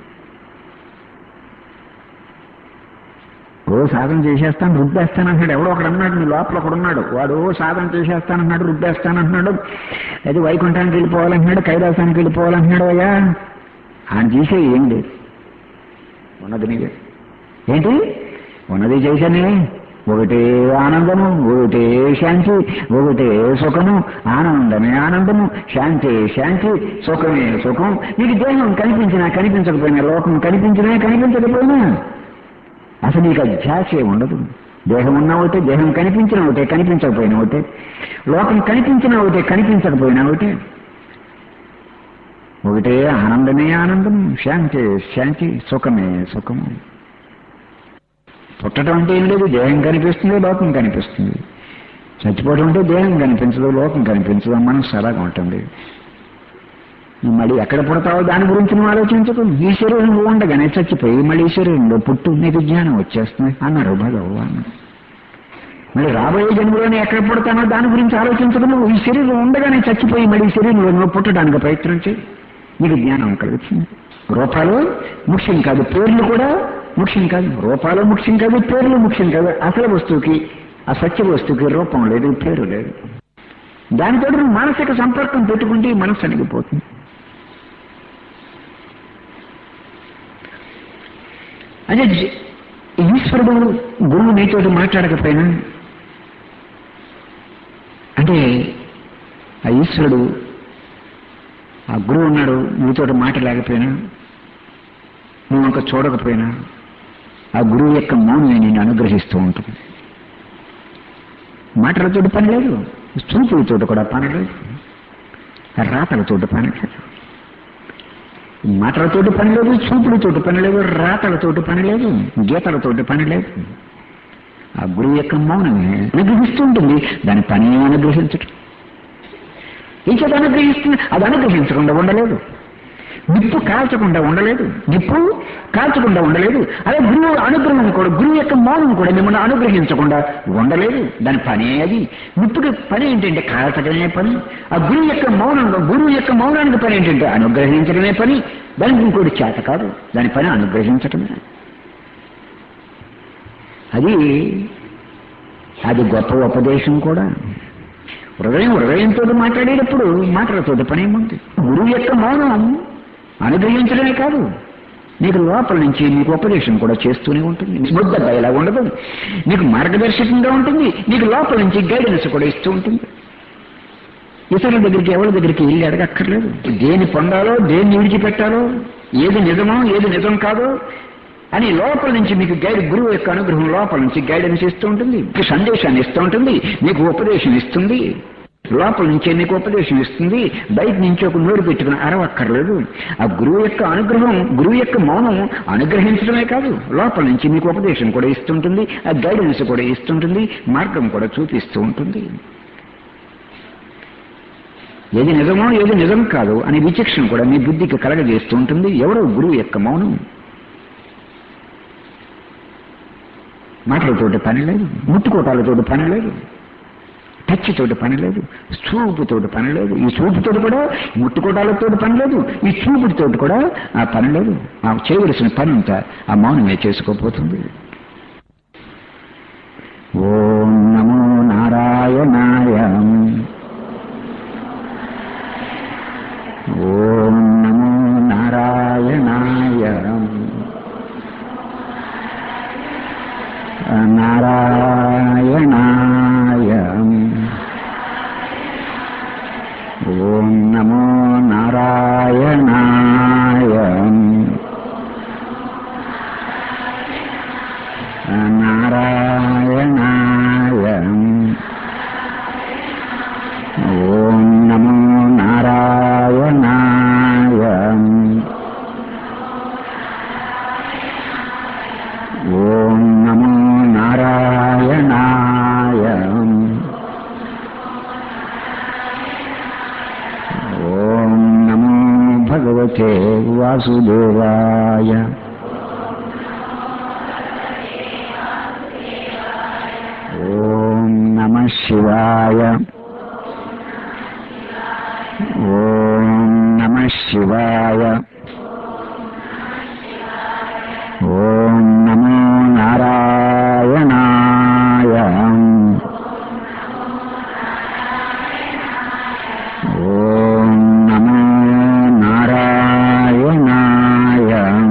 ఓ సాధన చేసేస్తాను, రుబ్బేస్తాను అంటున్నాడు. ఎవడో ఒకడు అన్నాడు నీ లోపల ఒకడున్నాడు. వాడు ఓ సాధన చేసేస్తానంటున్నాడు, రుబ్బేస్తానంటున్నాడు. అయితే వైకుంఠానికి వెళ్ళిపోవాలంటున్నాడు, కైలాసానికి వెళ్ళిపోవాలంటున్నాడు. అయ్యా ఆయన చేసే ఏం లేదు, ఉన్నది నీవే. ఏంటి ఉన్నది చేశానే? ఒకటే ఆనందము, ఒకటే శాంతి, ఒకటే సుఖము. ఆనందమే ఆనందము, శాంతి శాంతి, సుఖమే సుఖం. నీకు దేహం కనిపించినా కనిపించకపోయినా, లోకం కనిపించినా కనిపించకపోయినా అసలు నీకు అధ్యాసే ఉండదు. దేహం ఉన్నా ఒకటే, దేహం కనిపించిన ఒకటే, కనిపించకపోయినా ఒకటే. లోకం కనిపించినా ఒకటే, కనిపించకపోయినా ఒకటే. ఒకటే ఆనందమే ఆనందం, శాంతి శాంతి, సుఖమే సుఖము. పుట్టడం అంటే ఏం లేదు, దేహం కనిపిస్తుంది, లోకం కనిపిస్తుంది. చచ్చిపోవడం అంటే దేహం కనిపించదు, లోకం కనిపించదు, మనసు అలాగా ఉంటుంది. మళ్ళీ ఎక్కడ పుడతావో దాని గురించి నువ్వు ఆలోచించకు. ఈ శరీరం ఉండగానే చచ్చిపోయి మళ్ళీ ఈ శరీరంలో పుట్టు, నీకు జ్ఞానం వచ్చేస్తుంది అన్నారు భగవాన్. మళ్ళీ రాబోయే జన్మలోనే ఎక్కడ పుడతానో దాని గురించి ఆలోచించడం. నువ్వు ఈ శరీరం ఉండగానే చచ్చిపోయి మళ్ళీ ఈ శరీరంలో నువ్వు పుట్టడానికి ప్రయత్నం చేయి, నీకు జ్ఞానం కలుగుతుంది. రూపాలు ముఖ్యం కాదు, పేర్లు కూడా ముఖ్యం కాదు. రూపాలు ముఖ్యం కాదు, పేర్లు ముఖ్యం కాదు. అసలు వస్తువుకి, ఆ సత్య వస్తువుకి రూపం లేదు, పేరు లేదు. దానితో నువ్వు మానసిక సంపర్కం పెట్టుకుంటే మనసు అణిగిపోతుంది. అదే ఈశ్వరుడు గురువు నీతో మాట్లాడకపోయినా, అంటే ఆ ఈశ్వరుడు ఆ గురువు ఉన్నాడు నీతో మాట్లాడలేకపోయినా, నువ్వు ఇంకా చూడకపోయినా ఆ గురువు యొక్క మౌనమే నేను అనుగ్రహిస్తూ ఉంటుంది. మాటలతోటి పని లేదు, చూపులతోటి కూడా పని లేదు, రాతలతోటి పని లేదు. మాటలతోటి పని లేదు, చూపులతోటి పని లేదు, రాతలతోటి పని లేదు, గీతలతోటి పని లేదు. ఆ గురువు యొక్క మౌనమే అనుగ్రహిస్తూ ఉంటుంది. దాని పని అనుగ్రహించటం. ఇంకేది అనుగ్రహిస్తుంది, అది అనుగ్రహించకుండా ఉండలేదు. నిప్పు కాల్చకుండా ఉండలేదు, నిప్పు కాల్చకుండా ఉండలేదు. అదే గురువు అనుగ్రహం కూడా, గురువు యొక్క మౌనం కూడా మిమ్మల్ని అనుగ్రహించకుండా ఉండలేదు. దాని పనే అది. నిప్పుకి పని ఏంటంటే కాల్చడమే పని. ఆ గురువు యొక్క మౌనంలో, గురువు యొక్క మౌనానికి పని ఏంటంటే అనుగ్రహించడమే పని. దానికి ఇంకోటి చేత కాదు, దాని పని అనుగ్రహించటమే. అది అది గొప్ప ఉపదేశం కూడా. హృదయం హృదయంతో మాట్లాడేటప్పుడు మాటలతో పని ఏముంది? గురువు యొక్క మౌనం అనుగ్రహించడమే కాదు, నీకు లోపల నుంచి నీకు ఉపదేశం కూడా చేస్తూనే ఉంటుంది. స్మృద్ధగా ఇలా ఉండదు, నీకు మార్గదర్శకంగా ఉంటుంది. నీకు లోపల నుంచి గైడెన్స్ కూడా ఇస్తూ ఉంటుంది. ఇతరుల దగ్గరికి, ఎవరి దగ్గరికి వెళ్ళి అడగక్కర్లేదు. దేని పొందాలో, దేన్ని విడిచిపెట్టాలో, ఏది నిజమో ఏది నిజం కాదో అని లోపల నుంచి మీకు గైడ్, గురువు యొక్క అనుగ్రహం లోపల నుంచి గైడెన్స్ ఇస్తూ ఉంటుంది, సందేశాన్ని ఇస్తూ ఉంటుంది, నీకు ఉపదేశం ఇస్తుంది. లోపల నుంచే నీకు ఉపదేశం ఇస్తుంది. బయట నుంచి ఒక నోరు పెట్టుకుని అరవక్కర్లేదు. ఆ గురువు యొక్క అనుగ్రహం, గురువు యొక్క మౌనం అనుగ్రహించడమే కాదు, లోపల నుంచి నీకు ఉపదేశం కూడా ఇస్తుంటుంది, ఆ గైడెన్స్ కూడా ఇస్తుంటుంది, మార్గం కూడా చూపిస్తూ ఉంటుంది. ఏది నిజమో ఏది నిజం కాదు అని విచక్షణ కూడా మీ బుద్ధికి కలగజేస్తూ ఉంటుంది. ఎవరో గురువు యొక్క మౌనం. మాటలతోటి పని లేదు, ముట్టుకోటాలతోటి పని లేదు, టచ్ తోటి పని లేదు, చూపుతోటి పని లేదు. ఈ చూపుతోటి కూడా ముట్టుకోటాలతోటి పని లేదు, ఈ చూపుతోటి కూడా ఆ పని లేదు. ఆ చేయవలసిన పని అంతా ఆ మౌనమే చేసుకోపోతుంది. ఓం నమో నారాయణాయ. ఓం నమో నారాయణాయ. నారాయణాయ. ఓం నమో నారాయణాయ. నారాయణాయ. ఓం నమో నారాయణాయ. ఓం నమో నారాయణాయ. ఓం నమో భగవతే వాసుదేవాయ. ఓం నమః శివాయ. ఓం నమః శివాయ. ఓం నమో నారాయణాయ. ఓం నమో నారాయణాయ.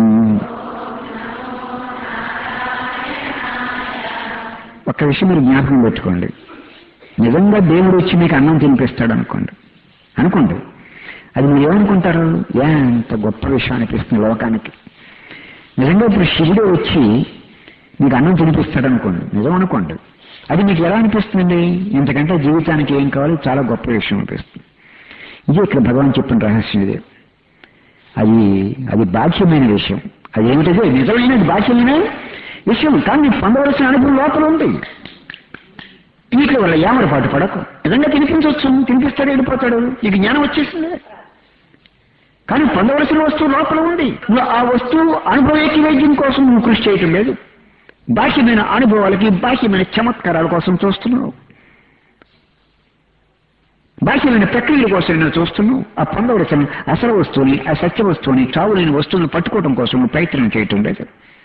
ఒక్క విషయం మీరు జ్ఞాపకం పెట్టుకోండి. నిజంగా దేవుడు వచ్చి మీకు అన్నం తినిపిస్తాడు అనుకోండి అనుకోండి అది మీరు ఏమనుకుంటారు? ఎంత గొప్ప విషయం అనిపిస్తుంది లోకానికి. నిజంగా ఇప్పుడు శివుడు వచ్చి మీకు అన్నం తినిపిస్తాడు అనుకోండి, నిజం అనుకోండి, అది మీకు ఎలా అనిపిస్తుంది? ఇంతకంటే జీవితానికి ఏం కావాలి? చాలా గొప్ప విషయం అనిపిస్తుంది. ఇది ఇక్కడ భగవాన్ చెప్పిన రహస్యం ఇదే. అది అది బాధ్యమైన విషయం. అది ఏమిటది? నిజమైనది బాధ్యమైన విషయం. కానీ నీకు పొందవలసిన అనుభవం లోపల ఉంది. నీకు వల్ల ఏమరపాటు పడకు. నిజంగా తినిపించవచ్చు, తినిపిస్తాడు, వెళ్ళిపోతాడు, నీకు జ్ఞానం వచ్చేసింది. కానీ పొందవలసిన వస్తువు లోపల ఉంది. నువ్వు ఆ వస్తువు అనుభవేకి వైద్యం కోసం నువ్వు కృషి చేయటం లేదు. బాహ్యమైన అనుభవాలకి, బాహ్యమైన చమత్కారాల కోసం చూస్తున్నావు. బాహ్యమైన ప్రక్రియల కోసం నేను చూస్తున్నావు. ఆ పొందవలసిన అసలు వస్తువుని, ఆ సత్య వస్తువుని, చావులేని వస్తువుని పట్టుకోవడం కోసం నువ్వు ప్రయత్నం చేయటం లేదు.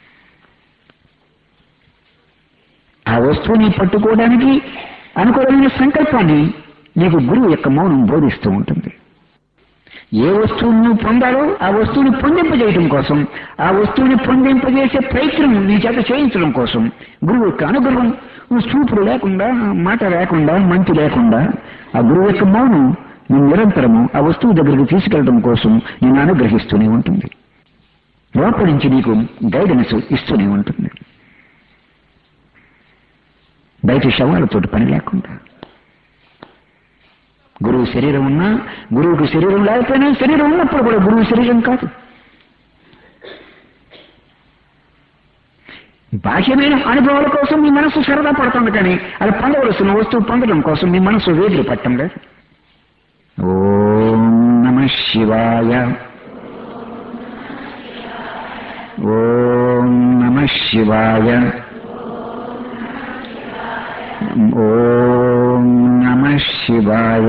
ఆ వస్తువుని పట్టుకోవడానికి అనుకూలమైన సంకల్పాన్ని నీకు గురువు యొక్క మౌనం బోధిస్తూ ఉంటుంది. ఏ వస్తువును పొందాలో ఆ వస్తువుని పొందింపజేయడం కోసం, ఆ వస్తువుని పొందింపజేసే ప్రయత్నం నీ చేత చేయించడం కోసం గురువు యొక్క అనుగ్రహం, చూపులు లేకుండా, మాట లేకుండా, మంచి లేకుండా ఆ గురువు యొక్క మౌనం నేను నిరంతరము ఆ వస్తువు దగ్గరికి తీసుకెళ్లడం కోసం నేను అనుగ్రహిస్తూనే ఉంటుంది. లోపల నుంచి నీకు గైడెన్స్ ఇస్తూనే ఉంటుంది. బయట శవాలతోటి పని లేకుండా. గురువు శరీరం ఉన్నా, గురువుకు శరీరం లేకపోయినా, శరీరం ఉన్నప్పుడు కూడా గురువు శరీరం కాదు. బాహ్యమైన అనుభవాల కోసం మీ మనసు సరదా పడుతుంది, కానీ అది పొందవలసిన వస్తువు పొందడం కోసం మీ మనసు వేదిరి పట్టం లేదు. ఓం నమః శివాయ. ఓం నమః శివాయ. ఓం నమః శివాయ.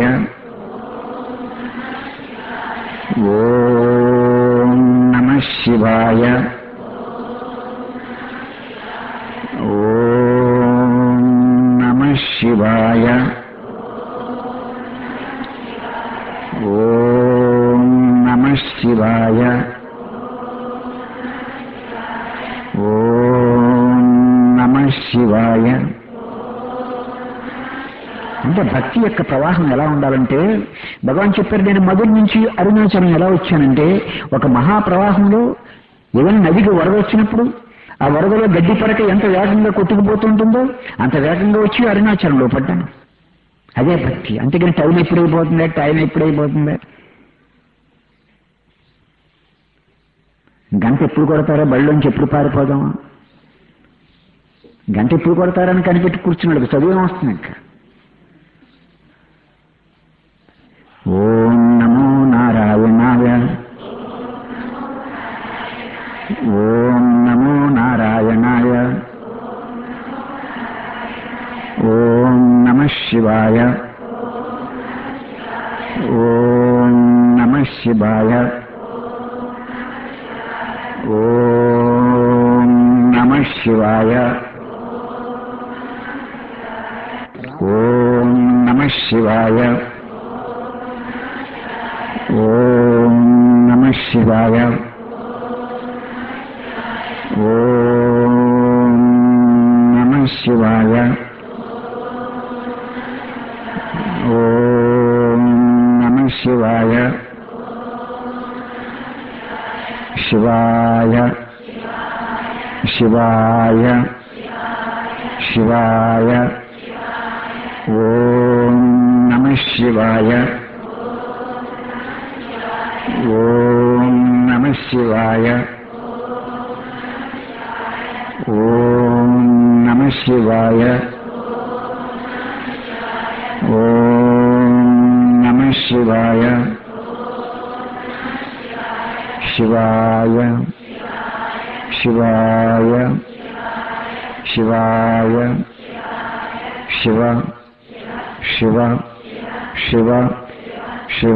ఓం నమః శివాయ. ఓం నమః శివాయ. ఓం నమః శివాయ. ఓం నమః శివాయ. అంటే భక్తి యొక్క ప్రవాహం ఎలా ఉండాలంటే, భగవాన్ చెప్పారు, నేను మధుర నుంచి అరుణాచలం ఎలా వచ్చానంటే, ఒక మహాప్రవాహంలో ఏదైనా నదికి వరద వచ్చినప్పుడు ఆ వరదలో గడ్డి పరక ఎంత వేగంగా కొట్టుకుపోతుంటుందో అంత వేగంగా వచ్చి అరుణాచలంలో పడ్డాను. అదే భక్తి. అంతేగాని టైం ఎప్పుడైపోతుందా, టైం ఎప్పుడైపోతుందా, గంట ఎప్పుడు కొడతారా, బళ్ళలోంచి ఎప్పుడు పారిపోదామా, గంట ఎప్పుడు కొడతారని కనిపెట్టి కూర్చున్నాడు. చదువు వస్తుంది ఇంకా. ఓం నమో నారాయణాయ. ఓం నమో నారాయణాయ. శివాయ ఓం నమః శివాయ ఓం నమః శివాయ ఓం నమః శివాయ ఓం నమః శివాయ ఓం నమః శివాయ ఓం నమః శివాయ శివాయ శివాయ శివాయ ఓం నమః శివాయ ఓం నమః శివాయ ఓం నమః శివాయ ఓం నమః శివాయ శివాయ శివాయ శివాయ శివ శివ శివ శివ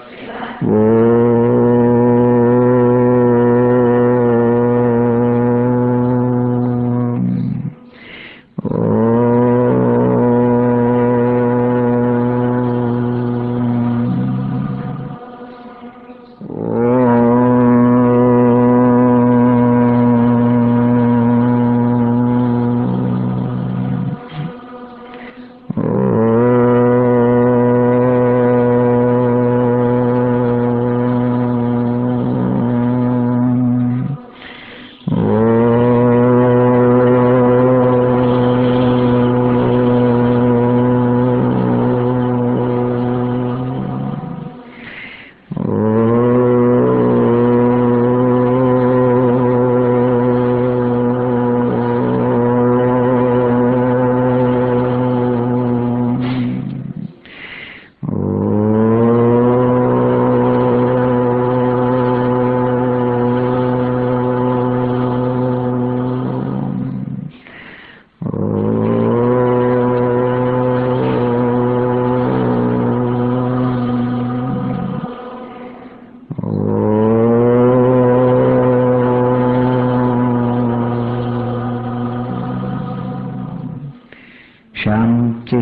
శాంతి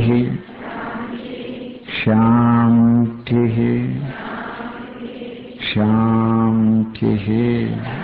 శాంతి శాంతి